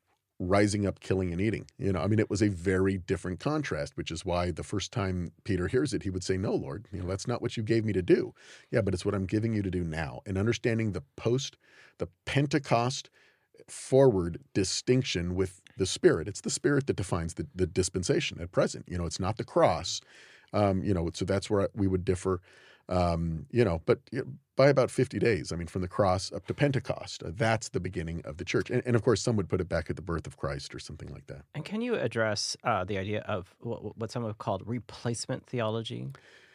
rising up, killing and eating. You know, I mean, it was a very different contrast, which is why the first time Peter hears it, he would say, "No, Lord, you know, that's not what you gave me to do." Yeah, but it's what I'm giving you to do now. And understanding the post, the Pentecost forward distinction with the Spirit. It's the Spirit that defines the, the dispensation at present. You know, it's not the cross. Um, you know, so that's where we would differ. Um, you know, but you know, by about fifty days, I mean, from the cross up to Pentecost, uh, that's the beginning of the church. And, and of course, some would put it back at the birth of Christ or something like that. And can you address uh, the idea of what, what some have called replacement theology?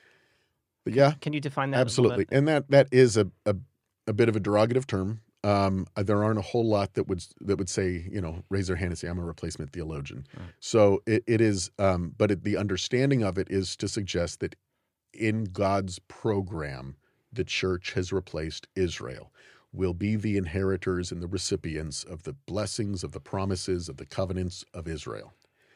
But yeah, Can you define that? a little absolutely. bit? And that that is a, a a bit of a derogative term. Um, there aren't a whole lot that would that would say, you know, raise their hand and say, I'm a replacement theologian. Right. So it, it is, um, but it, the understanding of it is to suggest that in God's program, the church has replaced Israel. Will be the inheritors and the recipients of the blessings, of the promises, of the covenants of Israel.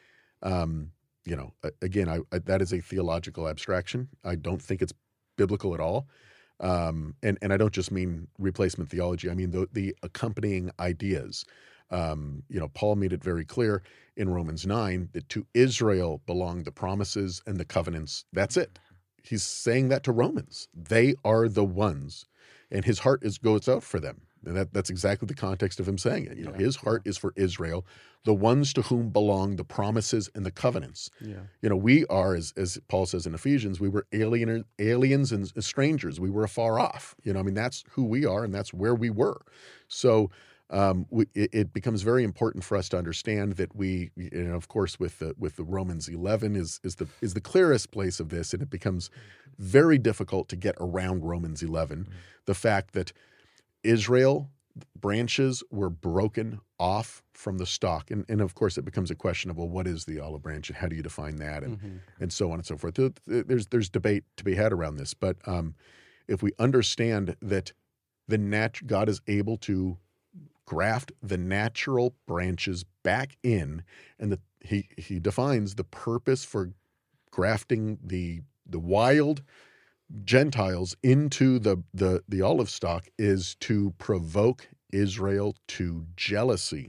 Um, you know, again, I, I, that is a theological abstraction. I don't think it's biblical at all. Um, and, and I don't just mean replacement theology. I mean the, the accompanying ideas. Um, you know, Paul made it very clear in Romans nine that to Israel belong the promises and the covenants. That's it. He's saying that to Romans. They are the ones, and his heart is goes out for them. And that, that's exactly the context of him saying it. You know, Yeah. his heart is for Israel, the ones to whom belong the promises and the covenants. Yeah. You know, we are, as, as Paul says in Ephesians, we were alien, aliens and strangers. We were afar off. You know, I mean, that's who we are, and that's where we were. So um, we, it, it becomes very important for us to understand that we, you know, of course, with the, with the Romans eleven is is the is the clearest place of this, and it becomes very difficult to get around Romans eleven. Mm-hmm. The fact that Israel branches were broken off from the stalk. And, and of course, it becomes a question of, well, what is the olive branch and how do you define that? And, Mm-hmm. and so on and so forth. There's, there's debate to be had around this. But um, if we understand that the nat- God is able to graft the natural branches back in, and that he, he defines the purpose for grafting the, the wild Gentiles into the, the, the olive stock is to provoke Israel to jealousy.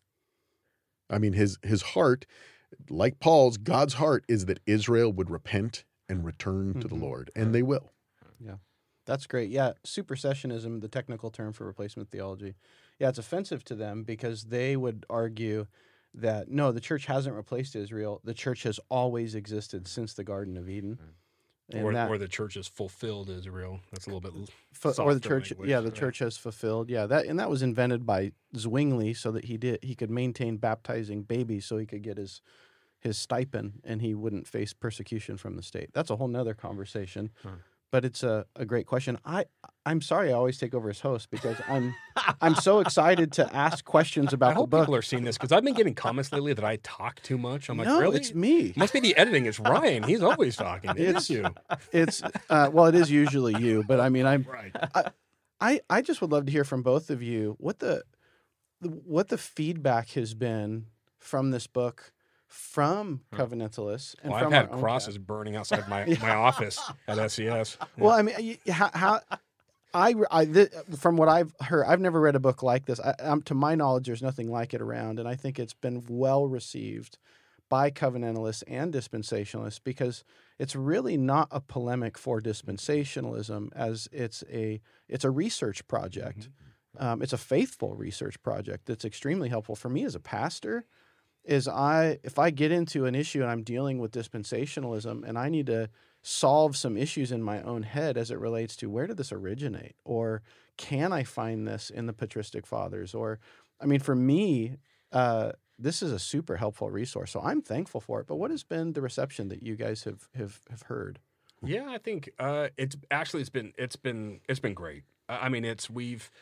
I mean, his, his heart, like Paul's, God's heart is that Israel would repent and return to the Mhm. Lord, and they will. That's great. Yeah, supersessionism, the technical term for replacement theology. Yeah, it's offensive to them because they would argue that, no, the church hasn't replaced Israel. The church has always existed since the Garden of Eden. And Or, that, or the church has fulfilled Israel. That's a little bit. fu- or softer the church, language, yeah, the yeah. church has fulfilled. Yeah, that and that was invented by Zwingli so that he did he could maintain baptizing babies so he could get his his stipend and he wouldn't face persecution from the state. That's a whole nother conversation. Huh. But it's a, a great question. I I'm sorry I always take over as host because I'm I'm so excited to ask questions I about the hope book. people are seeing this because I've been getting comments lately that I talk too much. I'm like, no, really? it's me. Must be the editing. It's Ryan. He's always talking. It's It's- you. It's uh, well, it is usually you, but I mean I'm Right. I, I just would love to hear from both of you what the, the what the feedback has been from this book, from covenantalists, and Well, from I've had our own crosses burning outside my, my office at S C S. Well, I mean, y- how, how I, I th- from what I've heard, I've never read a book like this. I, um, to my knowledge, there's nothing like it around, and I think it's been well received by covenantalists and dispensationalists because it's really not a polemic for dispensationalism, as it's a it's a research project. Mm-hmm. Um, it's a faithful research project that's extremely helpful for me as a pastor. Is I if I get into an issue and I'm dealing with dispensationalism and I need to solve some issues in my own head as it relates to where did this originate, or can I find this in the patristic fathers, or I mean, for me, uh, this is a super helpful resource. So I'm thankful for it. But what has been the reception that you guys have have, have heard? Yeah, I think uh, it's actually it's been it's been it's been great. I mean, it's we've.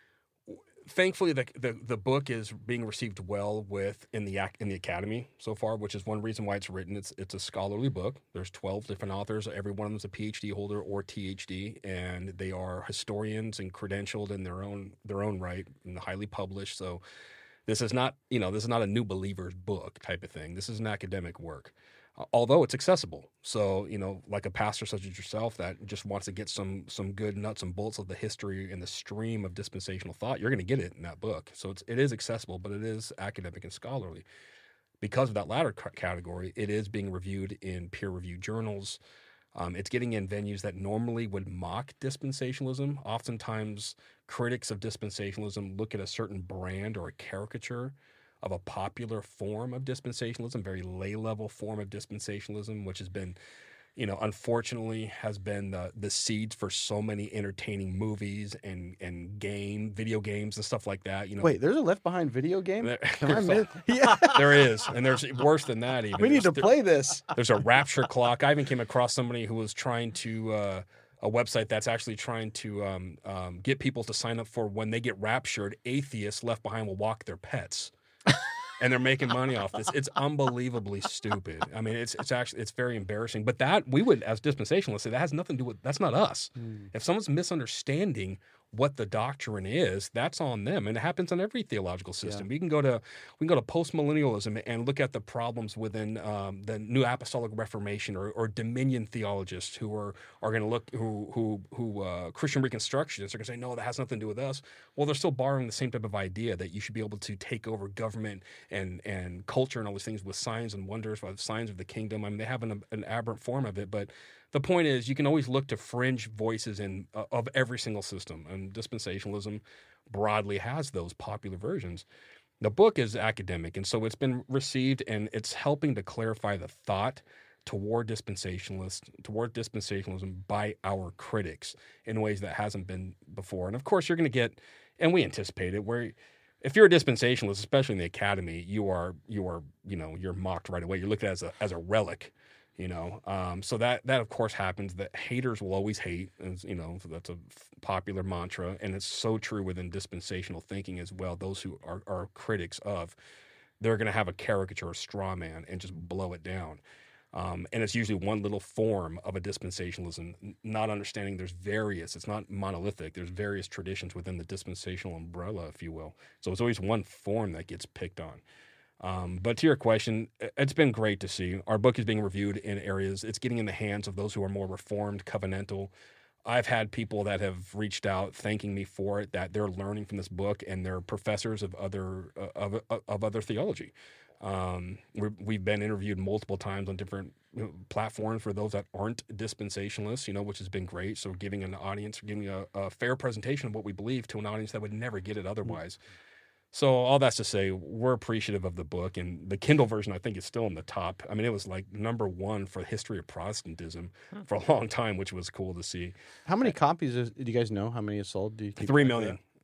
Thankfully, the, the the book is being received well with in the in the academy so far, which is one reason why it's written. It's it's a scholarly book. There's twelve different authors. Every one of them is a P H D holder or T H D, and they are historians and credentialed in their own their own right and highly published. So this is not you know this is not a new believers book type of thing. This is an academic work. Although it's accessible. So, you know, like a pastor such as yourself that just wants to get some some good nuts and bolts of the history and the stream of dispensational thought, you're going to get it in that book. So it's, it is accessible, but it is academic and scholarly. Because of that latter c- category, it is being reviewed in peer-reviewed journals. Um, it's getting in venues that normally would mock dispensationalism. Oftentimes, critics of dispensationalism look at a certain brand or a caricature of a popular form of dispensationalism, very lay-level form of dispensationalism, which has been, you know, unfortunately has been the the seeds for so many entertaining movies and and game, video games and stuff like that. You know, Wait, there's a Left Behind video game? there, Am I miss- yeah. there is, and there's worse than that even. We need to There's- play this. There's a rapture clock. I even came across somebody who was trying to uh, a website that's actually trying to um, um, get people to sign up for when they get raptured, atheists left behind will walk their pets. And they're making money off this. It's unbelievably stupid. I mean, it's it's actually it's very embarrassing. But that we would, as dispensationalists, say that has nothing to do with. That's not us. Mm. If someone's misunderstanding what the doctrine is, that's on them, and it happens in every theological system. Yeah. We can go to we can go to postmillennialism and look at the problems within um, the New Apostolic Reformation or, or Dominion theologists who are are going to look who who who uh, Christian Reconstructionists are going to say no, that has nothing to do with us. Well, they're still borrowing the same type of idea that you should be able to take over government and and culture and all these things with signs and wonders, with signs of the kingdom. I mean, they have an, an aberrant form of it, but the point is, you can always look to fringe voices in uh, of every single system, and dispensationalism broadly has those popular versions. The book is academic, and so it's been received, and it's helping to clarify the thought toward dispensationalists, toward dispensationalism by our critics in ways that hasn't been before. And of course, you're going to get, and we anticipate it, where if you're a dispensationalist, especially in the academy, you are you are you know you're mocked right away. You're looked at as a as a relic. You know, um, so that that of course happens. That haters will always hate, and you know that's a f- popular mantra, and it's so true within dispensational thinking as well. Those who are, are critics of, they're going to have a caricature, a straw man, and just blow it down. Um, and it's usually one little form of a dispensationalism, not understanding there's various. It's not monolithic. There's various traditions within the dispensational umbrella, if you will. So it's always one form that gets picked on. Um, but to your question, it's been great to see. Our book is being reviewed in areas. It's getting in the hands of those who are more reformed, covenantal. I've had people that have reached out thanking me for it, that they're learning from this book, and they're professors of other uh, of, of other theology. Um, we're, we've been interviewed multiple times on different you know, platforms for those that aren't dispensationalists, you know, which has been great. So giving an audience, giving a, a fair presentation of what we believe to an audience that would never get it otherwise. Mm-hmm. So all that's to say, we're appreciative of the book, and the Kindle version I think is still in the top. I mean, it was like number one for the history of Protestantism huh. for a long time, which was cool to see. How many copies is, do you guys know? How many is sold? Do you keep Three million.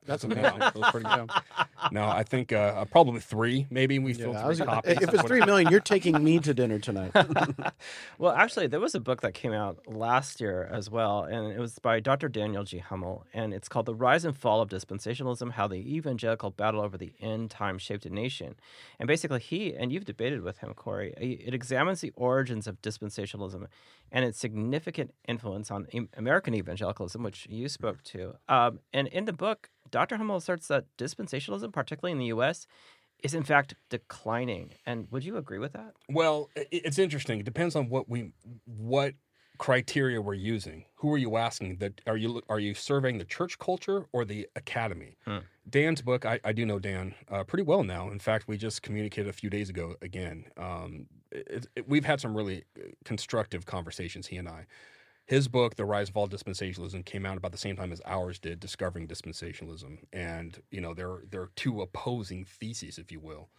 That's No, amazing. that was pretty good. No, I think uh, probably three. Maybe we Yeah, filled I three was, copies. if it's three million, you're taking me to dinner tonight. Well, actually, there was a book that came out last year as well, and it was by Doctor Daniel G. Hummel, and it's called The Rise and Fall of Dispensationalism, How the Evangelical Battle Over the End Time Shaped a Nation. And basically he, and you've debated with him, Corey, it examines the origins of dispensationalism and its significant influence on em- American evangelicalism, which you spoke to. Um, and in the book, Doctor Hummel asserts that dispensationalism, particularly in the U S, is in fact declining. And would you agree with that? Well, i- it's interesting. It depends on what we what criteria we're using. Who are you asking? That are you are you surveying the church culture or the academy? Hmm. Dan's book, I, I do know Dan uh, pretty well now. In fact, we just communicated a few days ago again. Um, it, it, we've had some really constructive conversations, he and I. His book, The Rise of All Dispensationalism, came out about the same time as ours did, Discovering Dispensationalism. And, you know, there, there are two opposing theses, if you will.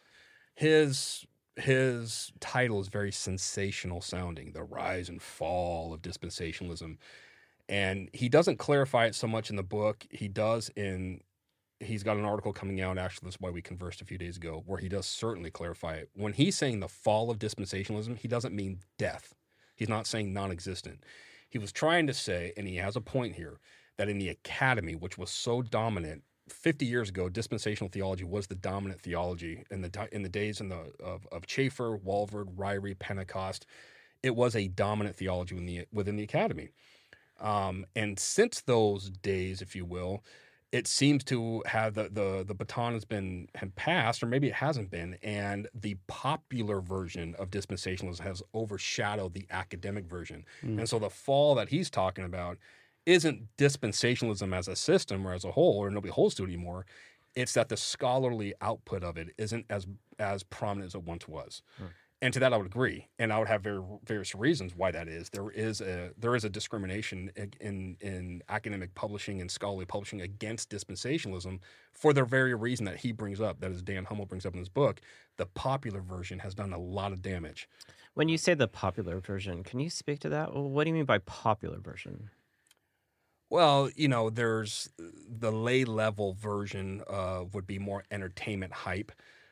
His his title is very sensational sounding, The Rise and Fall of Dispensationalism. And he doesn't clarify it so much in the book. He does in, he's got an article coming out, actually, that's why we conversed a few days ago, where he does certainly clarify it. When he's saying the fall of dispensationalism, he doesn't mean death. He's not saying non-existent. He was trying to say, and he has a point here, that in the academy, which was so dominant, fifty years ago, dispensational theology was the dominant theology in the in the days in the of, of Chafer, Walvoord, Ryrie, Pentecost. It was a dominant theology within the, within the academy. Um, and since those days, if you will, it seems to have the, the, the baton has been had passed, or maybe it hasn't been, and the popular version of dispensationalism has overshadowed the academic version. Mm. And so the fall that he's talking about isn't dispensationalism as a system or as a whole, or nobody holds to it anymore. It's that the scholarly output of it isn't as as prominent as it once was. Hmm. And to that, I would agree, and I would have very, various reasons why that is. There is a there is a discrimination in in academic publishing and scholarly publishing against dispensationalism for the very reason that he brings up, that is Dan Hummel brings up in his book. The popular version has done a lot of damage. When you say the popular version, can you speak to that? Well, what do you mean by popular version? Well, you know, there's the lay level version uh, would be more entertainment hype.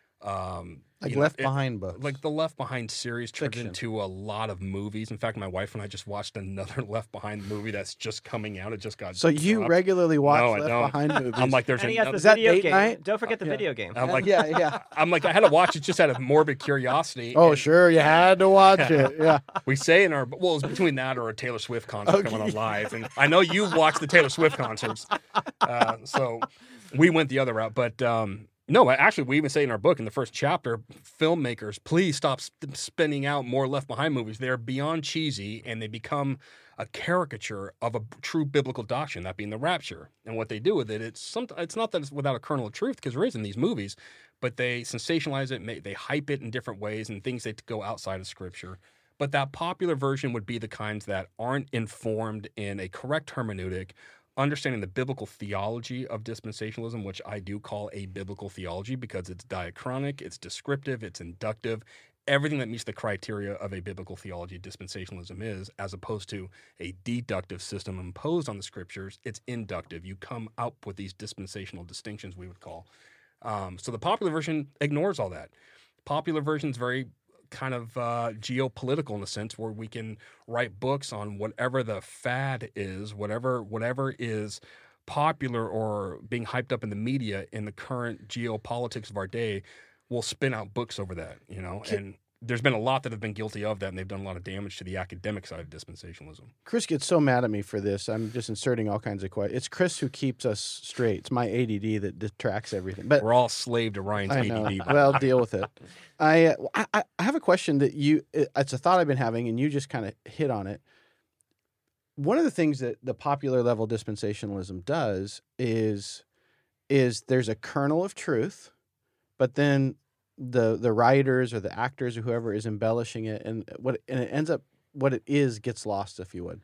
Um, Like you know, Left it- Behind books. Like the Left Behind series turned Fiction. into a lot of movies. In fact, my wife and I just watched another Left Behind movie that's just coming out. It just got So you dropped. regularly watch No, I Left don't. Behind movies. I'm like, there's And he has another. the Is that video date game. night? Don't forget the Yeah. video game. I'm like, yeah, yeah. I'm like, I had to watch it just out of morbid curiosity. Oh, and sure, you had to watch it. Yeah. We say in our well, it was between that or a Taylor Swift concert Okay. coming on live, and I know you watched the Taylor Swift concerts, uh, so we went the other route. But um, no, actually, we even say in our book in the first chapter, filmmakers, please stop sp- spinning out more Left Behind movies. They're beyond cheesy, and they become a caricature of a true biblical doctrine, that being the rapture. And what they do with it, it's some, it's not that it's without a kernel of truth, because there is in these movies, but they sensationalize it, ma- they hype it in different ways, and things that go outside of Scripture. But that popular version would be the kinds that aren't informed in a correct hermeneutic, understanding the biblical theology of dispensationalism, which I do call a biblical theology because it's diachronic, it's descriptive, it's inductive, everything that meets the criteria of a biblical theology dispensationalism is, as opposed to a deductive system imposed on the Scriptures. It's inductive. You come up with these dispensational distinctions, we would call. Um, so the popular version ignores all that. Popular version is very kind of uh, geopolitical in a sense, where we can write books on whatever the fad is, whatever whatever is popular or being hyped up in the media in the current geopolitics of our day. We'll spin out books over that, you know. And there's been a lot that have been guilty of that, and they've done a lot of damage to the academic side of dispensationalism. Chris gets so mad at me for this. I'm just inserting all kinds of questions. It's Chris who keeps us straight. It's my A D D that detracts everything. But We're all slave to Ryan's I A D know. D. Well, deal with it. I, uh, I I have a question that you. It's a thought I've been having, and you just kind of hit on it. One of the things that the popular level dispensationalism does is is there's a kernel of truth, but then the the writers or the actors or whoever is embellishing it, and what and it ends up what it is gets lost, if you would.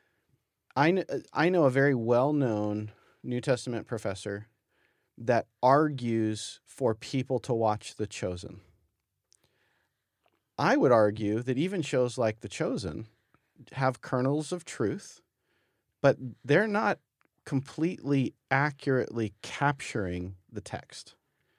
I kn- I know a very well known New Testament professor that argues for people to watch The Chosen. I would argue that even shows like The Chosen have kernels of truth, but they're not completely accurately capturing the text.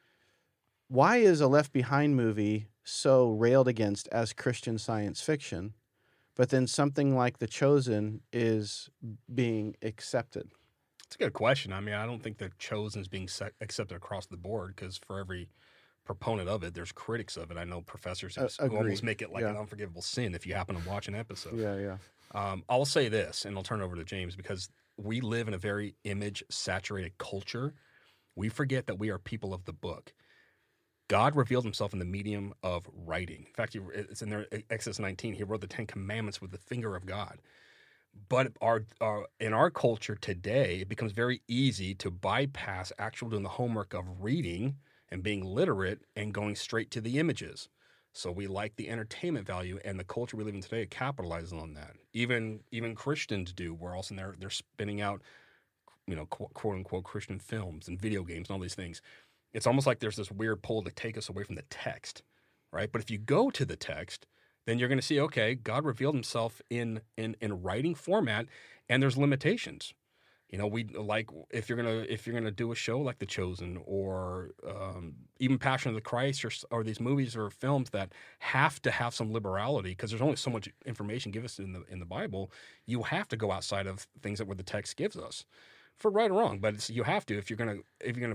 Why is a Left Behind movie so railed against as Christian science fiction, but then something like The Chosen is being accepted? It's a good question. I mean, I don't think The Chosen is being se- accepted across the board because for every proponent of it, there's critics of it. I know professors who, Uh, who almost agree. make it like Yeah. an unforgivable sin if you happen to watch an episode. Yeah, yeah. Um, I'll say this, and I'll turn it over to James, because we live in a very image-saturated culture. We forget that we are people of the book. God revealed himself in the medium of writing. In fact, he- it's in there, Exodus nineteen. He wrote the Ten Commandments with the finger of God. But our, our in our culture today, it becomes very easy to bypass actual doing the homework of reading and being literate and going straight to the images. So we like the entertainment value, and the culture we live in today capitalizes on that. Even even Christians do. Where also they're they're spinning out, you know, quote, quote unquote Christian films and video games and all these things. It's almost like there's this weird pull to take us away from the text, right? But if you go to the text, then you're going to see, okay, God revealed himself in in in writing format, and there's limitations. You know, we like if you're gonna if you're gonna do a show like The Chosen or um, even Passion of the Christ or or these movies or films that have to have some liberality because there's only so much information given us in the in the Bible. You have to go outside of things that where the text gives us, for right or wrong. But it's, you have to if you're gonna if you're gonna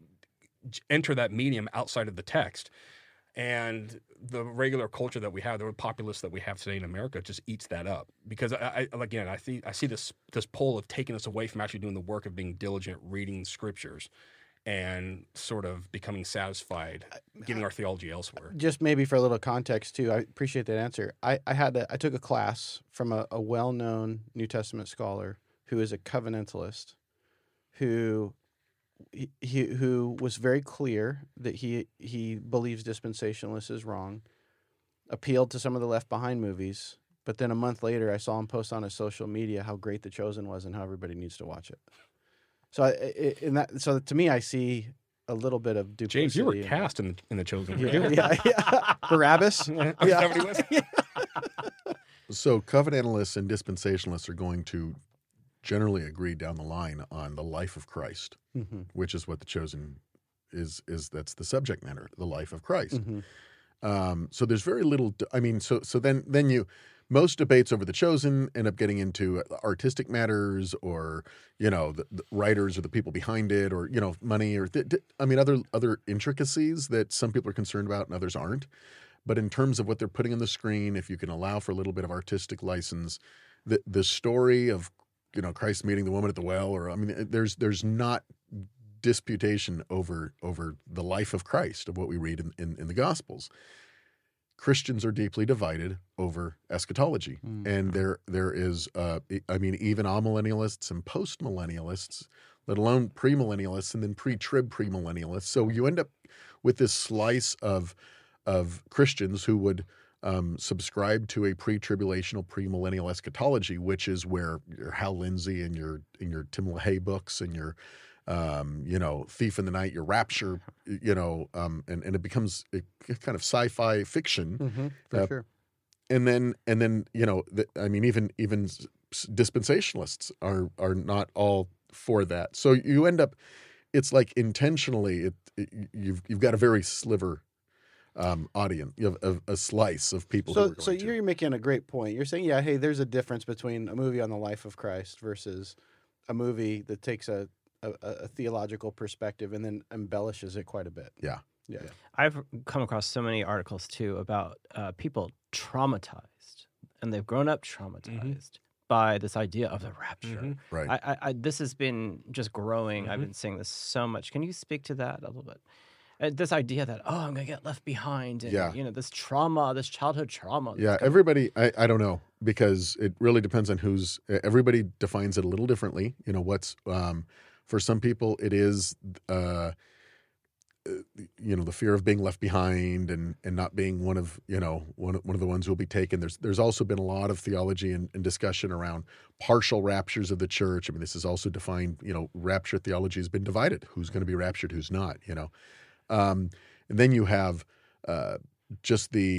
enter that medium outside of the text. And the regular culture that we have, the populace that we have today in America, just eats that up. Because I, I again, I see, I see this this pull of taking us away from actually doing the work of being diligent, reading scriptures, and sort of becoming satisfied, getting our theology elsewhere. Just maybe for a little context too, I appreciate that answer. I, I had a, I took a class from a, a well-known New Testament scholar who is a covenantalist, who he, he who was very clear that he he believes dispensationalists is wrong. Appealed to some of the Left Behind movies, but then a month later, I saw him post on his social media how great The Chosen was and how everybody needs to watch it. So, I, I- in that, so to me, I see a little bit of duplicity. James, you were in that. cast in the, in the Chosen. Yeah, yeah, yeah. Barabbas. Yeah. Yeah. So covenantalists and dispensationalists are going to generally agree down the line on the life of Christ, Mhm. which is what The Chosen is. Is that's the subject matter, the life of Christ. Mhm. Um, so there's very little. I mean, so so then then you most debates over The Chosen end up getting into artistic matters, or you know the, the writers or the people behind it, or you know money, or th- th- I mean other other intricacies that some people are concerned about and others aren't. But in terms of what they're putting on the screen, if you can allow for a little bit of artistic license, the the story of you know Christ meeting the woman at the well, or I mean, there's there's not disputation over over the life of Christ, of what we read in, in, in the Gospels. Christians are deeply divided over eschatology, Mm. and there there is, uh, I mean, even amillennialists and postmillennialists, let alone premillennialists, and then pre-trib premillennialists. So you end up with this slice of of Christians who would um, subscribe to a pre-tribulational, premillennial eschatology, which is where your Hal Lindsey and your and your Tim LaHaye books and your um, you know, Thief in the Night, your Rapture, you know, um, and, and it becomes a kind of sci-fi fiction. Mhm. For Uh, sure. And then, and then, you know, the, I mean, even even s- dispensationalists are are not all for that. So you end up, it's like intentionally, it, it you've you've got a very sliver um, audience, you have a, a slice of people. who So, are going so to. you're making a great point. You're saying, yeah, hey, there's a difference between a movie on the life of Christ versus a movie that takes a, a, a theological perspective and then embellishes it quite a bit. Yeah. Yeah. I've come across so many articles too about uh, people traumatized, and they've grown up traumatized by this idea of the rapture. Mhm. Right. I, I, I, this has been just growing. I've Mhm. been seeing this so much. Can you speak to that a little bit? Uh, this idea that oh, I'm gonna get left behind, and Yeah. you know, this trauma, this childhood trauma. that's Yeah, gonna- everybody, I, I don't know, because it really depends on who's, everybody defines it a little differently. You know, what's, um, for some people, it is, uh, uh, you know, the fear of being left behind and, and not being one of, you know, one, of- one of the ones who will be taken. There's, there's also been a lot of theology and, and discussion around partial raptures of the church. I mean, this is also defined, you know, rapture theology has been divided. Who's going to be raptured, who's not, you know. Um, and then you have uh, just the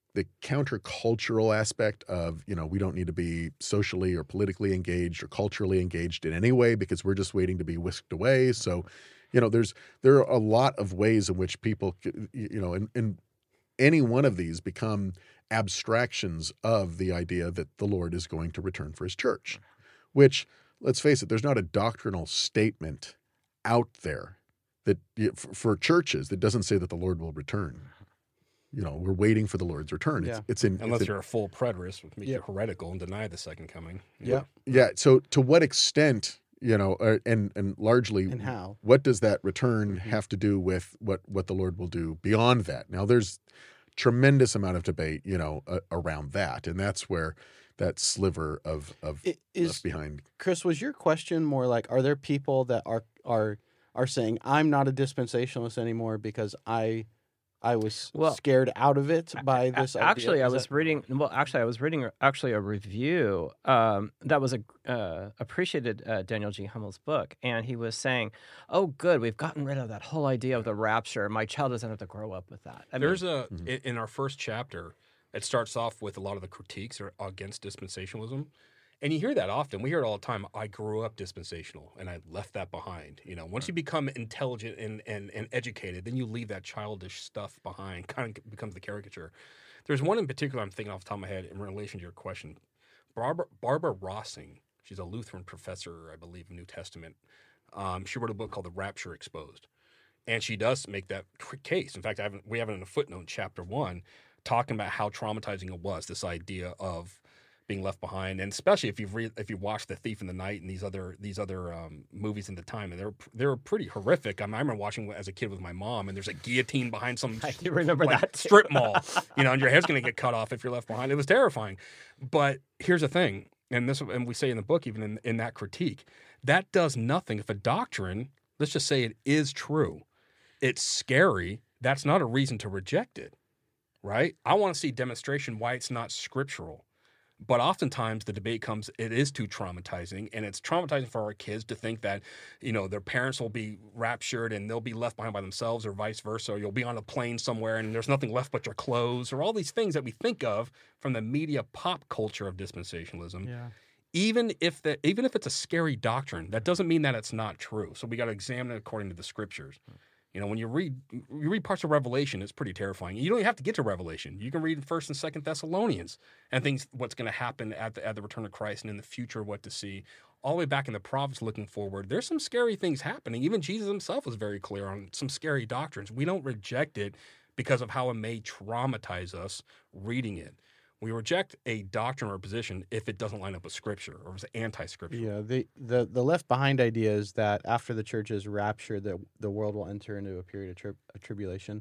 the countercultural aspect of, you know, we don't need to be socially or politically engaged or culturally engaged in any way because we're just waiting to be whisked away. So, you know, there's there are a lot of ways in which people, you know, and, and any one of these become abstractions of the idea that the Lord is going to return for his church, which, let's face it, there's not a doctrinal statement out there that for churches that doesn't say that the Lord will return. You know, we're waiting for the Lord's return. It's, Yeah. it's in Unless it's in, you're a full preterist, which makes Yeah. you heretical and deny the second coming. Yeah. yeah. So to what extent, you know, uh, and and largely, And how? what does that return have to do with what what the Lord will do beyond that? Now, there's tremendous amount of debate, you know, uh, around that, and that's where that sliver of of It is left behind. Chris, was your question more like, are there people that are are are saying I'm not a dispensationalist anymore because I I was Well, scared out of it by A- this idea? Actually, I Is was that- reading. Well, actually, I was reading actually a review um, that was a uh, appreciated uh, Daniel G. Hummel's book, and he was saying, "Oh, good, we've gotten rid of that whole idea of the rapture. My child doesn't have to grow up with that." I There's mean, a in, in our first chapter, it starts off with a lot of the critiques are against dispensationalism, and you hear that often. We hear it all the time. I grew up dispensational, and I left that behind. You know, once you become intelligent and, and and educated, then you leave that childish stuff behind. Kind of becomes the caricature. There's one in particular I'm thinking off the top of my head in relation to your question. Barbara Barbara Rossing. She's a Lutheran professor, I believe, in New Testament. Um, she wrote a book called The Rapture Exposed, and she does make that tr- case. In fact, I haven't, we have it in a footnote in chapter one, talking about how traumatizing it was. This idea of being left behind, and especially if you've re- if you watch The Thief in the Night and these other these other um, movies in the time, and they're they're pretty horrific. I, mean, I remember watching as a kid with my mom, and there's a guillotine behind some I do remember like, that too. strip mall, you know, and your head's going to get cut off if you're left behind. It was terrifying. But here's the thing, and this and we say in the book, even in, in that critique, that does nothing. If a doctrine, let's just say it is true, it's scary, that's not a reason to reject it, right? I want to see demonstration why it's not scriptural. But oftentimes the debate comes, it is too traumatizing, and it's traumatizing for our kids to think that, you know, their parents will be raptured and they'll be left behind by themselves, or vice versa. Or you'll be on a plane somewhere and there's nothing left but your clothes, or all these things that we think of from the media pop culture of dispensationalism. Yeah. Even if the, even if it's a scary doctrine, that doesn't mean that it's not true. So we got to examine it according to the scriptures. You know, when you read you read parts of Revelation, it's pretty terrifying. You don't even have to get to Revelation. You can read First and Second Thessalonians and things what's going to happen at the at the return of Christ and in the future, what to see. All the way back in the prophets, looking forward, there's some scary things happening. Even Jesus himself was very clear on some scary doctrines. We don't reject it because of how it may traumatize us reading it. We reject a doctrine or position if it doesn't line up with Scripture or is anti-Scripture. Yeah, the, the the left behind idea is that after the church is raptured, the the world will enter into a period of, tri- of tribulation.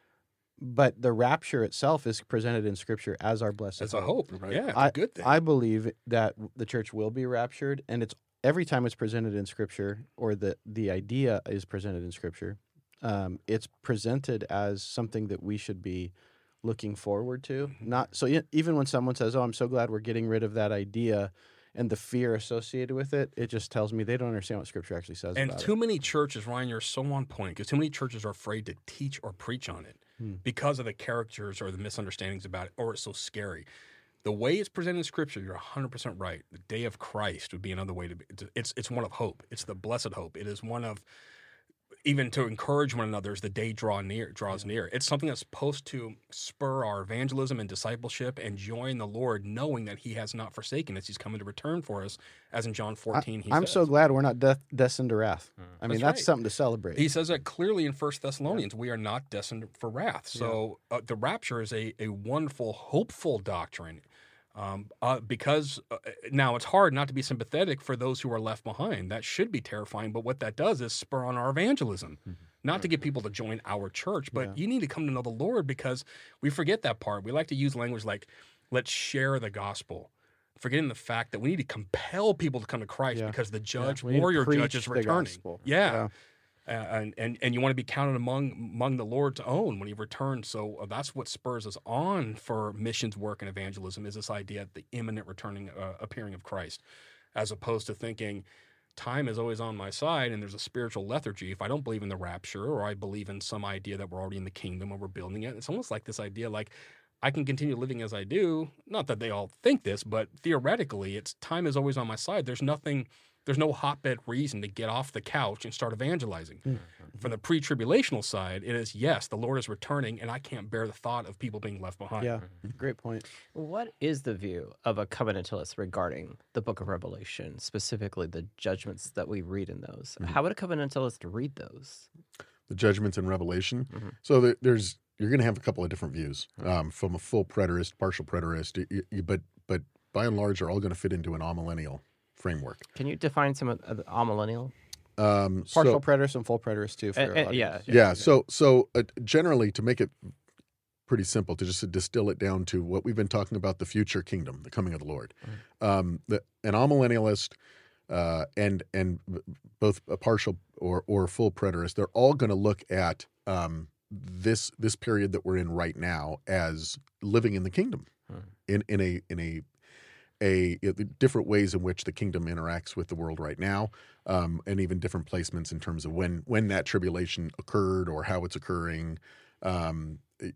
But the rapture itself is presented in Scripture as our blessed As a hope. hope, Right. yeah, it's I, a good thing. I believe that the church will be raptured, and it's every time it's presented in Scripture, or the the idea is presented in Scripture, um, it's presented as something that we should be looking forward to. Mm-hmm. Not so. e- Even when someone says, "Oh, I'm so glad we're getting rid of that idea," and the fear associated with it, it just tells me they don't understand what Scripture actually says And about too it. many churches, Ryan, you're so on point, because too many churches are afraid to teach or preach on it Hmm. because of the characters or the misunderstandings about it, or it's so scary. The way it's presented in Scripture, you're one hundred percent right. The day of Christ would be another way to be. It's, it's one of hope. It's the blessed hope. It is one of, even to encourage one another as the day draw near, draws near. It's something that's supposed to spur our evangelism and discipleship and joy in the Lord, knowing that He has not forsaken us. He's coming to return for us, as in John fourteen. He I'm says. so glad we're not de- destined to wrath. I mean, That's that's right. something to celebrate. He says that clearly in First Thessalonians. We are not destined for wrath. So uh, the rapture is a, a wonderful, hopeful doctrine. Um, uh, because uh, now it's hard not to be sympathetic for those who are left behind. That should be terrifying. But what that does is spur on our evangelism, not to get people to join our church, but Yeah. you need to come to know the Lord, because we forget that part. We like to use language like, let's share the gospel, forgetting the fact that we need to compel people to come to Christ Yeah. because the judge, We need to warrior preach judge is the returning. gospel. Yeah. Uh, and, and and you want to be counted among among the Lord's own when He returns. So uh, that's what spurs us on for missions work and evangelism, is this idea of the imminent returning uh, appearing of Christ, as opposed to thinking time is always on my side and there's a spiritual lethargy. If I don't believe in the rapture, or I believe in some idea that we're already in the kingdom or we're building it, it's almost like this idea like I can continue living as I do. Not that they all think this, but theoretically, it's time is always on my side. There's nothing, there's no hotbed reason to get off the couch and start evangelizing. Mm-hmm. From the pre-tribulational side, it is, yes, the Lord is returning, and I can't bear the thought of people being left behind. Yeah, great point. What is the view of a covenantalist regarding the book of Revelation, specifically the judgments that we read in those? Mm-hmm. How would a covenantalist read those? The judgments in Revelation? Mm-hmm. So there, there's... You're going to have a couple of different views, um, from a full preterist, partial preterist, y- y- but but by and large, are all going to fit into an amillennial framework. Can you define some of the amillennial? Um, Partial so, preterist and full preterist too. For Uh, our uh, audience. yeah, yeah. yeah. So so uh, generally, to make it pretty simple, to just to distill it down to what we've been talking about, the future kingdom, the coming of the Lord. Mm-hmm. Um, the, an amillennialist uh, and and both a partial or or full preterist, they're all going to look at um, this this period that we're in right now as living in the kingdom, hmm. in in a in a a different ways in which the kingdom interacts with the world right now, um, and even different placements in terms of when when that tribulation occurred or how it's occurring. Um,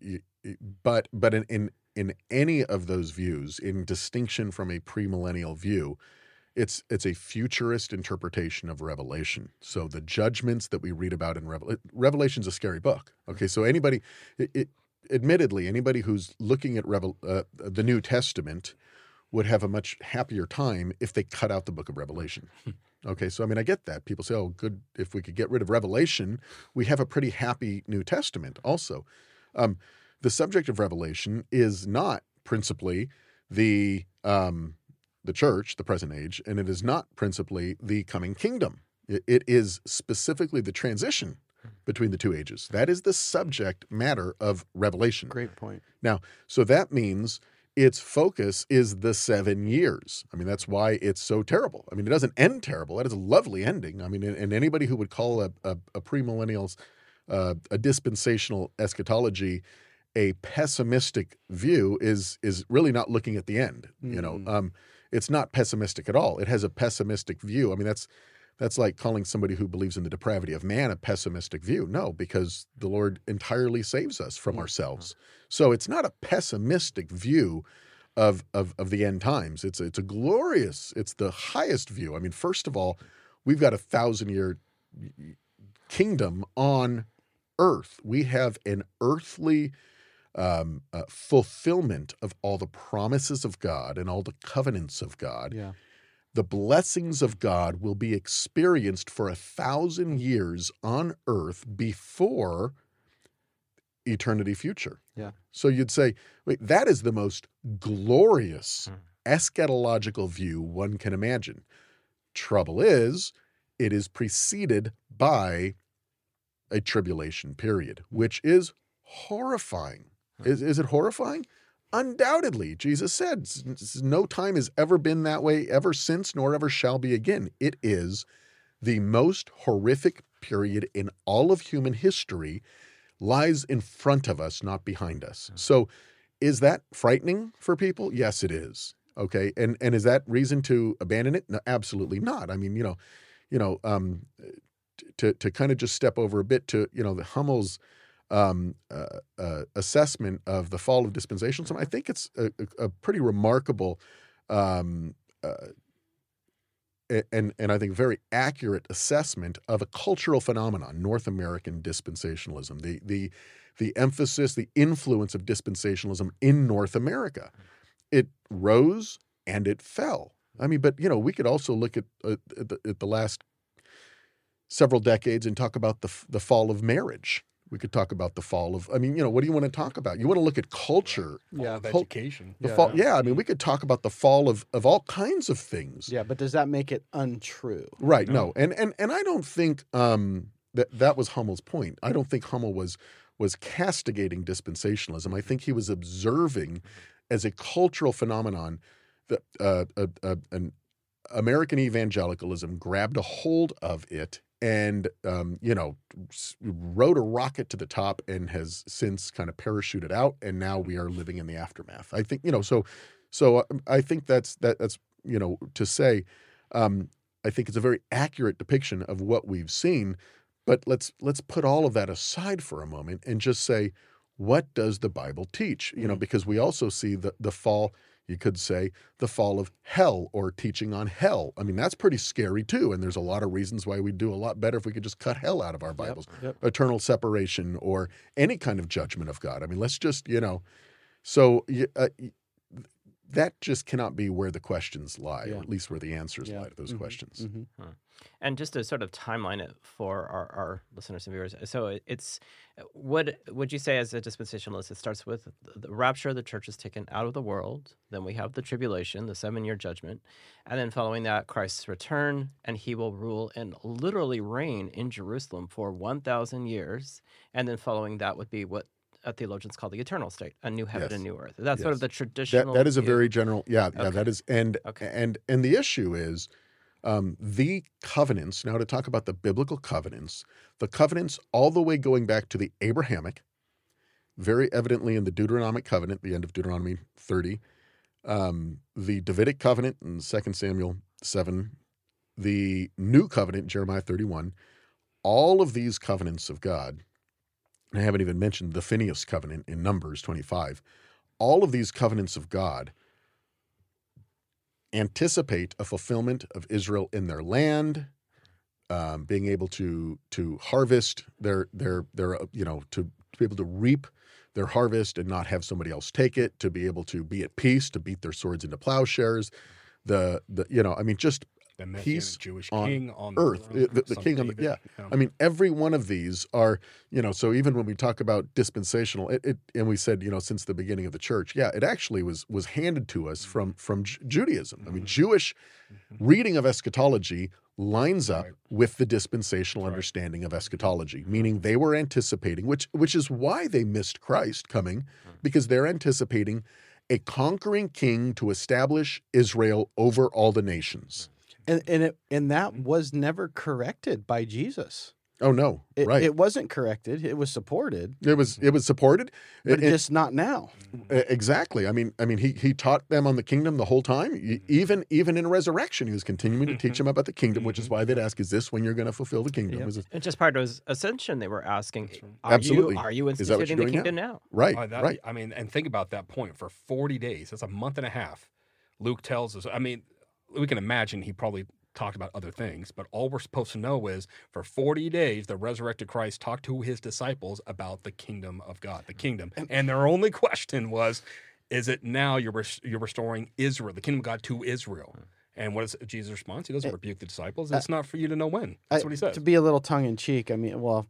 but but in, in in any of those views, in distinction from a premillennial view, It's it's a futurist interpretation of Revelation. So the judgments that we read about in Revelation, Revelation's a scary book. Okay, so anybody, it, it, admittedly, anybody who's looking at Revel, uh, the New Testament would have a much happier time if they cut out the book of Revelation. Okay, so I mean, I get that. People say, oh, good, if we could get rid of Revelation, we have a pretty happy New Testament also. Um, the subject of Revelation is not principally the... Um, the church, the present age, and it is not principally the coming kingdom. It, it is specifically the transition between the two ages. That is the subject matter of Revelation. Great point. Now, so that means its focus is the seven years. I mean, that's why it's so terrible. I mean, it doesn't end terrible. That is a lovely ending. I mean, and anybody who would call a, a, a premillennials, uh, a dispensational eschatology, a pessimistic view is is really not looking at the end. Mm-hmm. You know, um, it's not pessimistic at all. It has a pessimistic view. I mean, that's that's like calling somebody who believes in the depravity of man a pessimistic view. No, because the Lord entirely saves us from mm-hmm. ourselves. So it's not a pessimistic view of, of of the end times. It's it's a glorious. It's the highest view. I mean, first of all, we've got a thousand year kingdom on earth. We have an earthly Um, uh, fulfillment of all the promises of God and all the covenants of God. Yeah. The blessings of God will be experienced for a thousand years on earth before eternity future. Yeah. So you'd say, wait, that is the most glorious eschatological view one can imagine. Trouble is, it is preceded by a tribulation period, which is horrifying. Is, is it horrifying? Undoubtedly. Jesus said, no time has ever been that way ever since, nor ever shall be again. It is the most horrific period in all of human history, lies in front of us, not behind us. So is that frightening for people? Yes, it is. Okay. And, and is that reason to abandon it? No, absolutely not. I mean, you know, you know, um, to, to kind of just step over a bit to, you know, the Hummel's Um, uh, uh, assessment of the fall of dispensationalism, I think it's a, a, a pretty remarkable um, uh, and and I think very accurate assessment of a cultural phenomenon, North American dispensationalism, the the the emphasis, the influence of dispensationalism in North America. It rose and it fell. I mean, but you know, we could also look at, uh, at, the, at the last several decades and talk about the the fall of marriage. We could talk about the fall of, I mean, you know, what do you want to talk about? You want to look at culture. Yeah, Cul- education. The Yeah. fall, yeah, I mean, we could talk about the fall of, of all kinds of things. Yeah, but does that make it untrue? Right, no. And and and I don't think um, that that was Hummel's point. I don't think Hummel was was castigating dispensationalism. I think he was observing as a cultural phenomenon that uh, uh, uh, an American evangelicalism grabbed a hold of it and, um, you know, rode a rocket to the top and has since kind of parachuted out. And now we are living in the aftermath. I think, you know, so, so I think that's, that, that's, you know, to say, um, I think it's a very accurate depiction of what we've seen, but let's, let's put all of that aside for a moment and just say, what does the Bible teach? You know, because we also see the, the fall, you could say, the fall of hell or teaching on hell. I mean, that's pretty scary too. And there's a lot of reasons why we'd do a lot better if we could just cut hell out of our Bibles. yep. Eternal separation or any kind of judgment of God. I mean, let's just, you know, so uh, that just cannot be where the questions lie, Yeah. or at least where the answers Yeah. lie to those Mhm. questions. Mhm. And just to sort of timeline it for our, our listeners and viewers, so it- it's would would you say as a dispensationalist, it starts with the, the rapture, the church is taken out of the world, then we have the tribulation, the seven-year judgment, and then following that, Christ's return, and he will rule and literally reign in Jerusalem for one thousand years, and then following that would be what uh, theologians call the eternal state, a new heaven Yes. and new earth. That's sort Yes. of the That, traditional that is a view. very general, yeah, yeah, Okay. that is, and, Okay. and, and the issue is, Um, the covenants, now to talk about the biblical covenants, the covenants all the way going back to the Abrahamic, very evidently in the Deuteronomic covenant, the end of Deuteronomy thirty, um, the Davidic covenant in Second Samuel seven, the new covenant, Jeremiah thirty-one, all of these covenants of God, and I haven't even mentioned the Phineas covenant in Numbers twenty-five, all of these covenants of God anticipate a fulfillment of Israel in their land, um, being able to to harvest their their their uh, you know to, to be able to reap their harvest and not have somebody else take it, to be able to be at peace, to beat their swords into plowshares, the the you know I mean just The Messianic peace Jewish on king on the earth, throne, the, the son king on David. the yeah. I mean, every one of these are, you know, so even when we talk about dispensational, it, it and we said, you know, since the beginning of the church, yeah, it actually was was handed to us from from Ju- Judaism. I mean, Jewish reading of eschatology lines up Right. with the dispensational Right. understanding of eschatology, meaning they were anticipating, which which is why they missed Christ coming, because they're anticipating a conquering king to establish Israel over all the nations. And and it and that was never corrected by Jesus. Oh no, It, right? it wasn't corrected. It was supported, It was it was supported. but It- it- just not now. uh, exactly. I mean, I mean, he he taught them on the kingdom the whole time. E- Even even in resurrection, he was continuing to teach them about the kingdom, which is why they'd ask, "Is this when you're going to fulfill the kingdom?" Yep. Is it- And just prior to his ascension, they were asking, are Absolutely. you, are you Is that what instituting you're the doing kingdom now? right, Oh, that- right. I mean, and think about that point for forty days. That's a month and a half. Luke tells us. I mean, we can imagine he probably talked about other things, but all we're supposed to know is for forty days, the resurrected Christ talked to his disciples about the kingdom of God, the kingdom. And their only question was, is it now you're, res- you're restoring Israel, the kingdom of God to Israel? And what is Jesus' response? He doesn't rebuke the disciples. It's not for you to know when. That's I- what he says. To be a little tongue in cheek, I mean, well,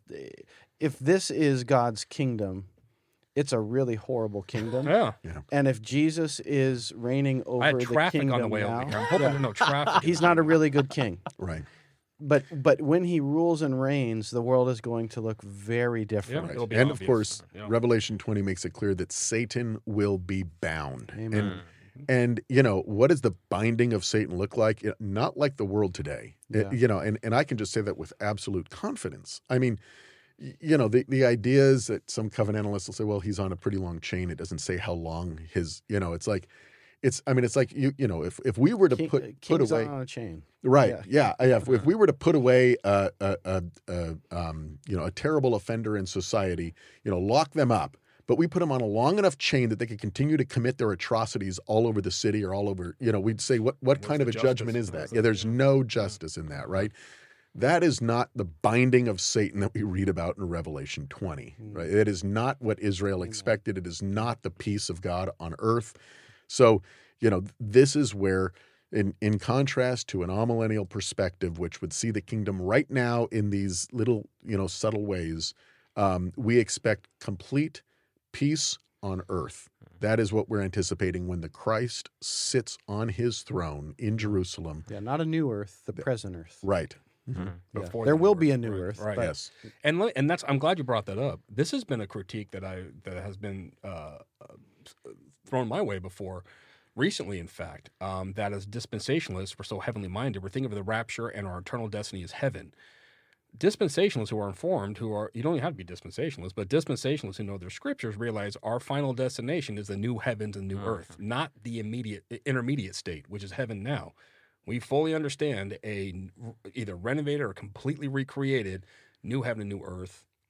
if this is God's kingdom, it's a really horrible kingdom. Yeah. And if Jesus is reigning over I had the traffic kingdom on the way now, over here. I'm hoping there's no traffic. he's not a really good king. Right. But but when he rules and reigns, the world is going to look very Yeah, different. it'll be And of obvious. course, Yeah. Revelation twenty makes it clear that Satan will be bound. Amen. And and you know, what does the binding of Satan look like? You know, not like the world today. It- Yeah. you know, and, and I can just say that with absolute confidence. I mean, y- you know, the, the idea is that some covenantalists will say, well, he's on a pretty long chain. It doesn't say how long his, you know, it's like, it's, I mean, it's like, you you know, if, if we were to King, put, uh, put king's away. on a chain. Right. Yeah. Yeah. Yeah. If, if we were to put away a, a, a, a um, you know, a terrible offender in society, you know, lock them up, but we put them on a long enough chain that they could continue to commit their atrocities all over the city or all over, you know, we'd say, what, what Where's kind of the a justice? judgment is that? Where's Yeah. the- There's no justice in that. Right. That is not the binding of Satan that we read about in Revelation twenty. Right. It is not what Israel expected. It is not the peace of God on earth. So, you know, this is where, in, in contrast to an amillennial perspective, which would see the kingdom right now in these little, you know, subtle ways, um, we expect complete peace on earth. That is what we're anticipating when the Christ sits on his throne in Jerusalem. Yeah, not a new earth, the present earth. Right. Yeah. Before There the will new be a earth, new right, earth, right? but- Yes. And le- and that's I'm glad you brought that up. This has been a critique that I that has been uh, uh, thrown my way before, recently. In fact, um, that as dispensationalists, we're so heavenly minded. We're thinking of the rapture and our eternal destiny as heaven. Dispensationalists who are informed, who are you don't even have to be dispensationalists, but dispensationalists who know their scriptures realize our final destination is the new heavens and new earth, not the immediate intermediate state, which is heaven now. We fully understand a either renovated or completely recreated new heaven and new earth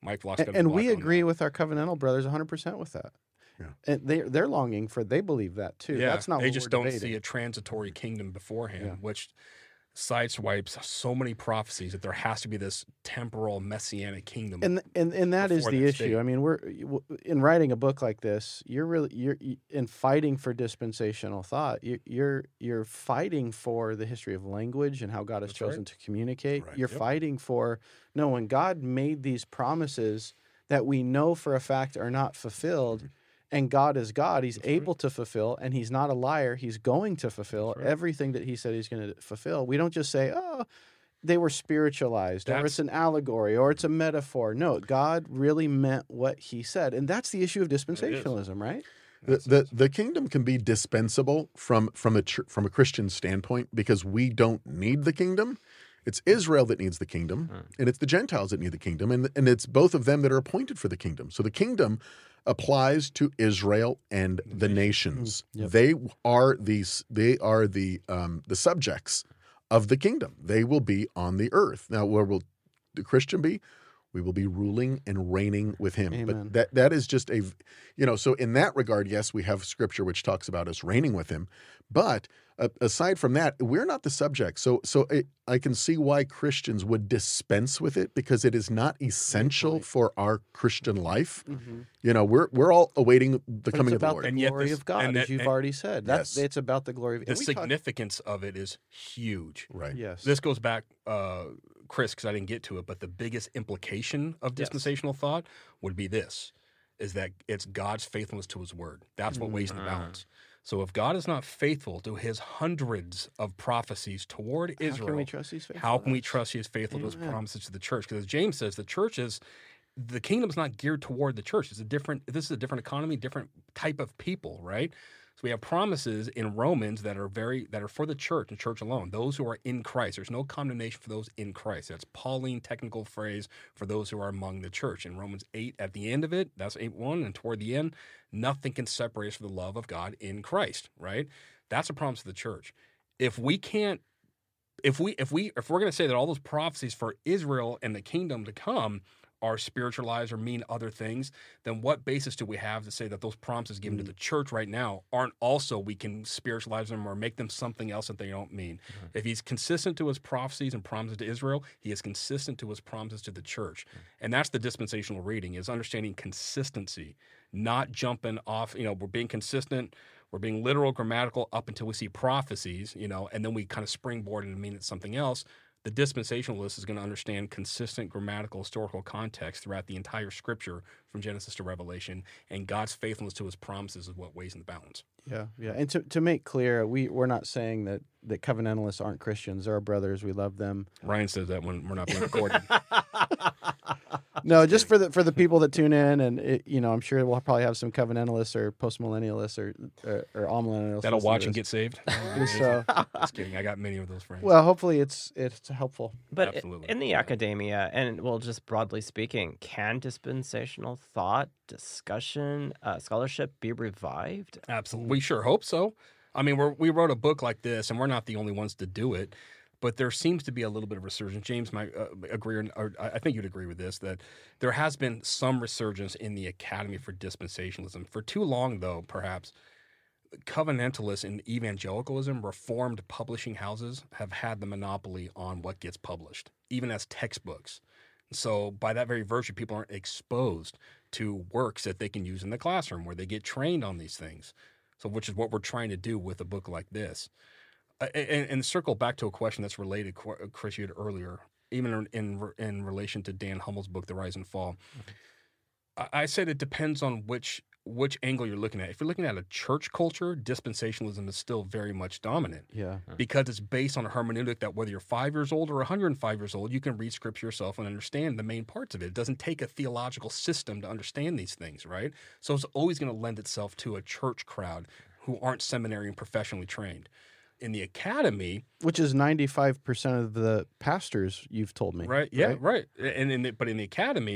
Mike Flock's And, got a and block we on agree that. with our covenantal brothers one hundred percent with that. Yeah. And they they're longing for they believe that too. Yeah, That's not they what just we're don't debating. see a transitory kingdom beforehand, Yeah. which sideswipes so many prophecies that there has to be this temporal messianic kingdom. And and and that is before the that issue. state. I mean, we're w- in writing a book like this. You're really you're in fighting for dispensational thought. You, you're you're fighting for the history of language and how God has That's right. chosen to communicate. Right. You're Yep. fighting for no. When God made these promises that we know for a fact are not fulfilled, and God is God, He's That's right. able to fulfill, and He's not a liar. He's going to fulfill That's right. everything that He said He's going to fulfill. We don't just say, "Oh, they were spiritualized," or That's- it's an allegory, or it's a metaphor. No, God really meant what He said, and that's the issue of dispensationalism, right? The, That's the it. the kingdom can be dispensable from from a chur- from a Christian standpoint because we don't need the kingdom. It's Israel that needs the kingdom, and it's the Gentiles that need the kingdom, and and it's both of them that are appointed for the kingdom. So the kingdom applies to Israel and the nations. Yep. They are these. They are the um, the subjects of the kingdom. They will be on the earth. Now, where will the Christian be? We will be ruling and reigning with him. Amen. But that that is just a, you know, so in that regard, yes, we have scripture which talks about us reigning with him. But uh, aside from that, we're not the subject. So so it, I can see why Christians would dispense with it because it is not essential for our Christian life. Mm-hmm. You know, we're we're all awaiting the But coming it's of the about Lord. the And yet glory this- of God, and as that- you've and- already said. That's Yes. it's about the glory of The and we talk- significance of it is huge. Right. Yes. This goes back, uh, Chris, because I didn't get to it, but the biggest implication of Yes. dispensational thought would be this, is that it's God's faithfulness to his word. That's what weighs in the Mm. balance. So if God is not faithful to his hundreds of prophecies toward How Israel, can we trust He's faithful? how can we to us? trust he is faithful to his Amen. promises to the church? Because as James says, the church is, the kingdom's not geared toward the church. It's a different, this is a different economy, different type of people, right? So we have promises in Romans that are very, that are for the church and church alone, those who are in Christ. There's no condemnation for those in Christ. That's Pauline technical phrase for those who are among the church. In Romans eight, at the end of it, that's eight one, and toward the end, nothing can separate us from the love of God in Christ, right? That's a promise of the church. If we can't, if we, if we, if we're going to say that all those prophecies for Israel and the kingdom to come are spiritualized or mean other things, then what basis do we have to say that those promises given to the church right now aren't also, we can spiritualize them or make them something else that they don't mean? Mm-hmm. If he's consistent to his prophecies and promises to Israel, he is consistent to his promises to the church. And that's the dispensational reading, is understanding consistency, not jumping off, you know, we're being consistent, we're being literal, grammatical up until we see prophecies, you know, and then we kind of springboard and mean it's something else. The dispensationalist is going to understand consistent grammatical, historical context throughout the entire scripture from Genesis to Revelation, and God's faithfulness to his promises is what weighs in the balance. Yeah, yeah. And to, to make clear, we, we're not saying that, that covenantalists aren't Christians. They're our brothers. We love them. Ryan says that when we're not being recorded. No, just for the for the people that tune in, and it, you know, I'm sure we'll probably have some covenantalists or postmillennialists or or, or amillennialists That'll listen to watch and this. get saved. So, Just kidding. I got many of those friends. well, hopefully it's it's helpful. But i- Absolutely. in the academia, and well, just broadly speaking, can dispensational thought, discussion, uh, scholarship be revived? Absolutely. We sure hope so. I mean, we're, we wrote a book like this, and we're not the only ones to do it, but there seems to be a little bit of resurgence. James might uh, agree, or, or I think you'd agree with this, that there has been some resurgence in the Academy for Dispensationalism. For too long, though, perhaps, covenantalists and evangelicalism, reformed publishing houses, have had the monopoly on what gets published, even as textbooks. So by that very virtue, people aren't exposed to works that they can use in the classroom where they get trained on these things. So which is what we're trying to do with a book like this. Uh, and, and circle back to a question that's related, Qu- Chris, you had earlier, even in, in in relation to Dan Hummel's book, The Rise and Fall. I, I said it depends on which which angle you're looking at. If you're looking at a church culture, dispensationalism is still very much dominant. Yeah. Because it's based on a hermeneutic that whether you're five years old or one hundred five years old, you can read scripture yourself and understand the main parts of it. It doesn't take a theological system to understand these things, right? So it's always going to lend itself to a church crowd who aren't seminary and professionally trained. In the academy, Which is ninety-five percent of the pastors you've told me. right? Yeah, right. And in the, but in the academy,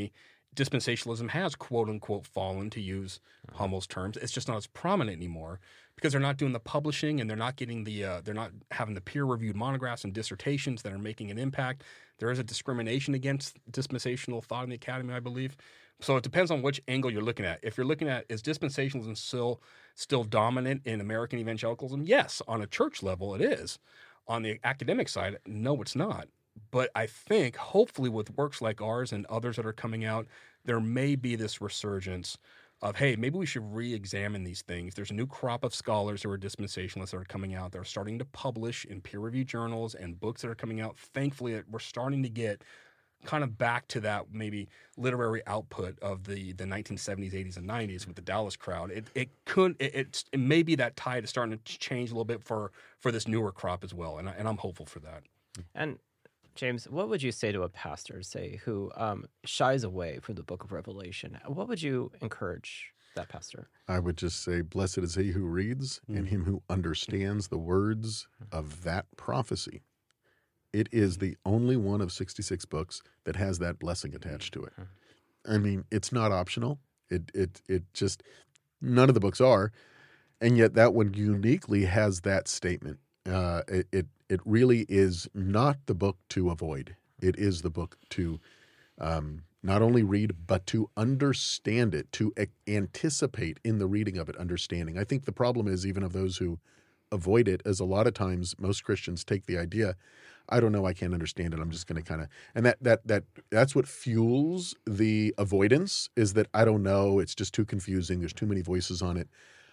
dispensationalism has quote unquote fallen, to use Hummel's terms. It's just not as prominent anymore because they're not doing the publishing and they're not getting the uh, they're not having the peer reviewed monographs and dissertations that are making an impact. There is a discrimination against dispensational thought in the academy, I believe. So it depends on which angle you're looking at. If you're looking at, is dispensationalism still still dominant in American evangelicalism? Yes, on a church level it is. On the academic side, no, it's not. But I think hopefully with works like ours and others that are coming out, there may be this resurgence of, hey, maybe we should re-examine these things. There's a new crop of scholars who are dispensationalists that are coming out. They're starting to publish in peer-reviewed journals and books that are coming out. Thankfully, we're starting to get kind of back to that maybe literary output of the, the nineteen seventies, eighties, and nineties with the Dallas crowd. It it could it, it's, it may be that tide is starting to change a little bit for for this newer crop as well, and I, and I'm hopeful for that. And James, what would you say to a pastor, say, who um, shies away from the book of Revelation? What would you encourage that pastor? I would just say, blessed is he who reads and him who understands the words of that prophecy. It is the only one of sixty-six books that has that blessing attached to it. I mean, it's not optional. It it it just, none of the books are, and yet that one uniquely has that statement. Uh, it, it it really is not the book to avoid. It is the book to um, not only read, but to understand it, to a- anticipate in the reading of it, understanding. I think the problem is even of those who avoid it, as a lot of times most Christians take the idea, I don't know, I can't understand it, I'm just going to kind of, and that that that that's what fuels the avoidance, is that I don't know, it's just too confusing, there's too many voices on it.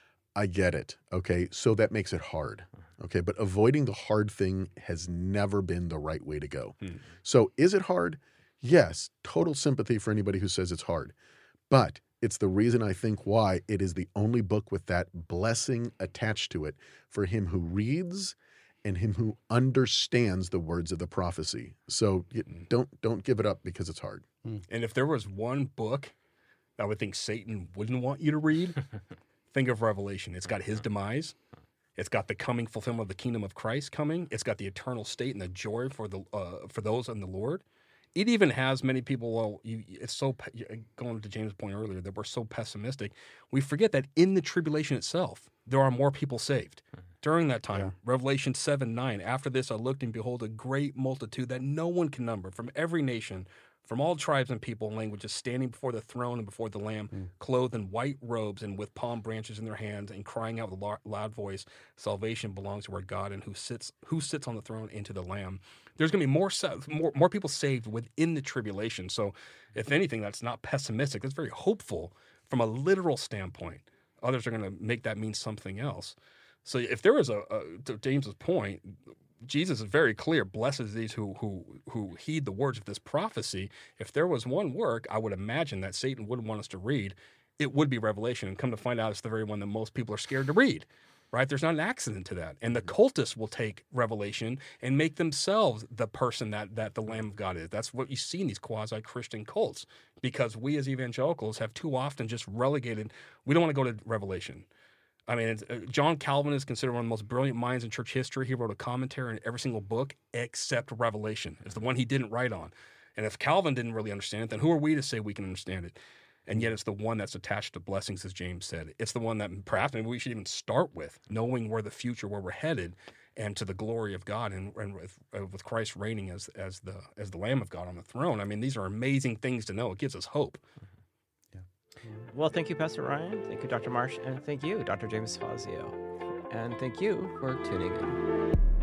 I get it, okay? So that makes it hard, okay? But avoiding the hard thing has never been the right way to go. Hmm. So is it hard? Yes, total sympathy for anybody who says it's hard. But it's the reason I think why it is the only book with that blessing attached to it for him who reads and him who understands the words of the prophecy. So you, don't don't give it up because it's hard. And if there was one book that I would think Satan wouldn't want you to read, think of Revelation. It's got his demise. It's got the coming fulfillment of the kingdom of Christ coming. It's got the eternal state and the joy for the uh, for those in the Lord. It even has many people, well, you, it's so, going to James' point earlier, that we're so pessimistic. We forget that in the tribulation itself, there are more people saved. During that time, yeah. Revelation seven nine, after this I looked and behold a great multitude that no one can number from every nation, from all tribes and people and languages, standing before the throne and before the Lamb, mm. clothed in white robes and with palm branches in their hands, and crying out with a loud voice, salvation belongs to our God and who sits who sits on the throne and to the Lamb. There's going to be more, more more people saved within the tribulation. So if anything, that's not pessimistic. That's very hopeful from a literal standpoint. Others are going to make that mean something else. So if there was a, a to James's point, Jesus is very clear, blesses these who who who heed the words of this prophecy. If there was one work, I would imagine that Satan wouldn't want us to read, it would be Revelation. And come to find out, it's the very one that most people are scared to read, right? There's not an accident to that. And the cultists will take Revelation and make themselves the person that, that the Lamb of God is. That's what you see in these quasi-Christian cults, because we as evangelicals have too often just relegated, we don't want to go to Revelation. I mean, it's, uh, John Calvin is considered one of the most brilliant minds in church history. He wrote a commentary on every single book except Revelation. It's the one he didn't write on. And if Calvin didn't really understand it, then who are we to say we can understand it? And yet it's the one that's attached to blessings, as James said. It's the one that perhaps maybe we should even start with, knowing where the future, where we're headed, and to the glory of God, and, and with, uh, with Christ reigning as as the as the Lamb of God on the throne. I mean, these are amazing things to know. It gives us hope. Well, thank you, Pastor Ryan. Thank you, Doctor Marsh. And thank you, Doctor James Fazio. And thank you for tuning in.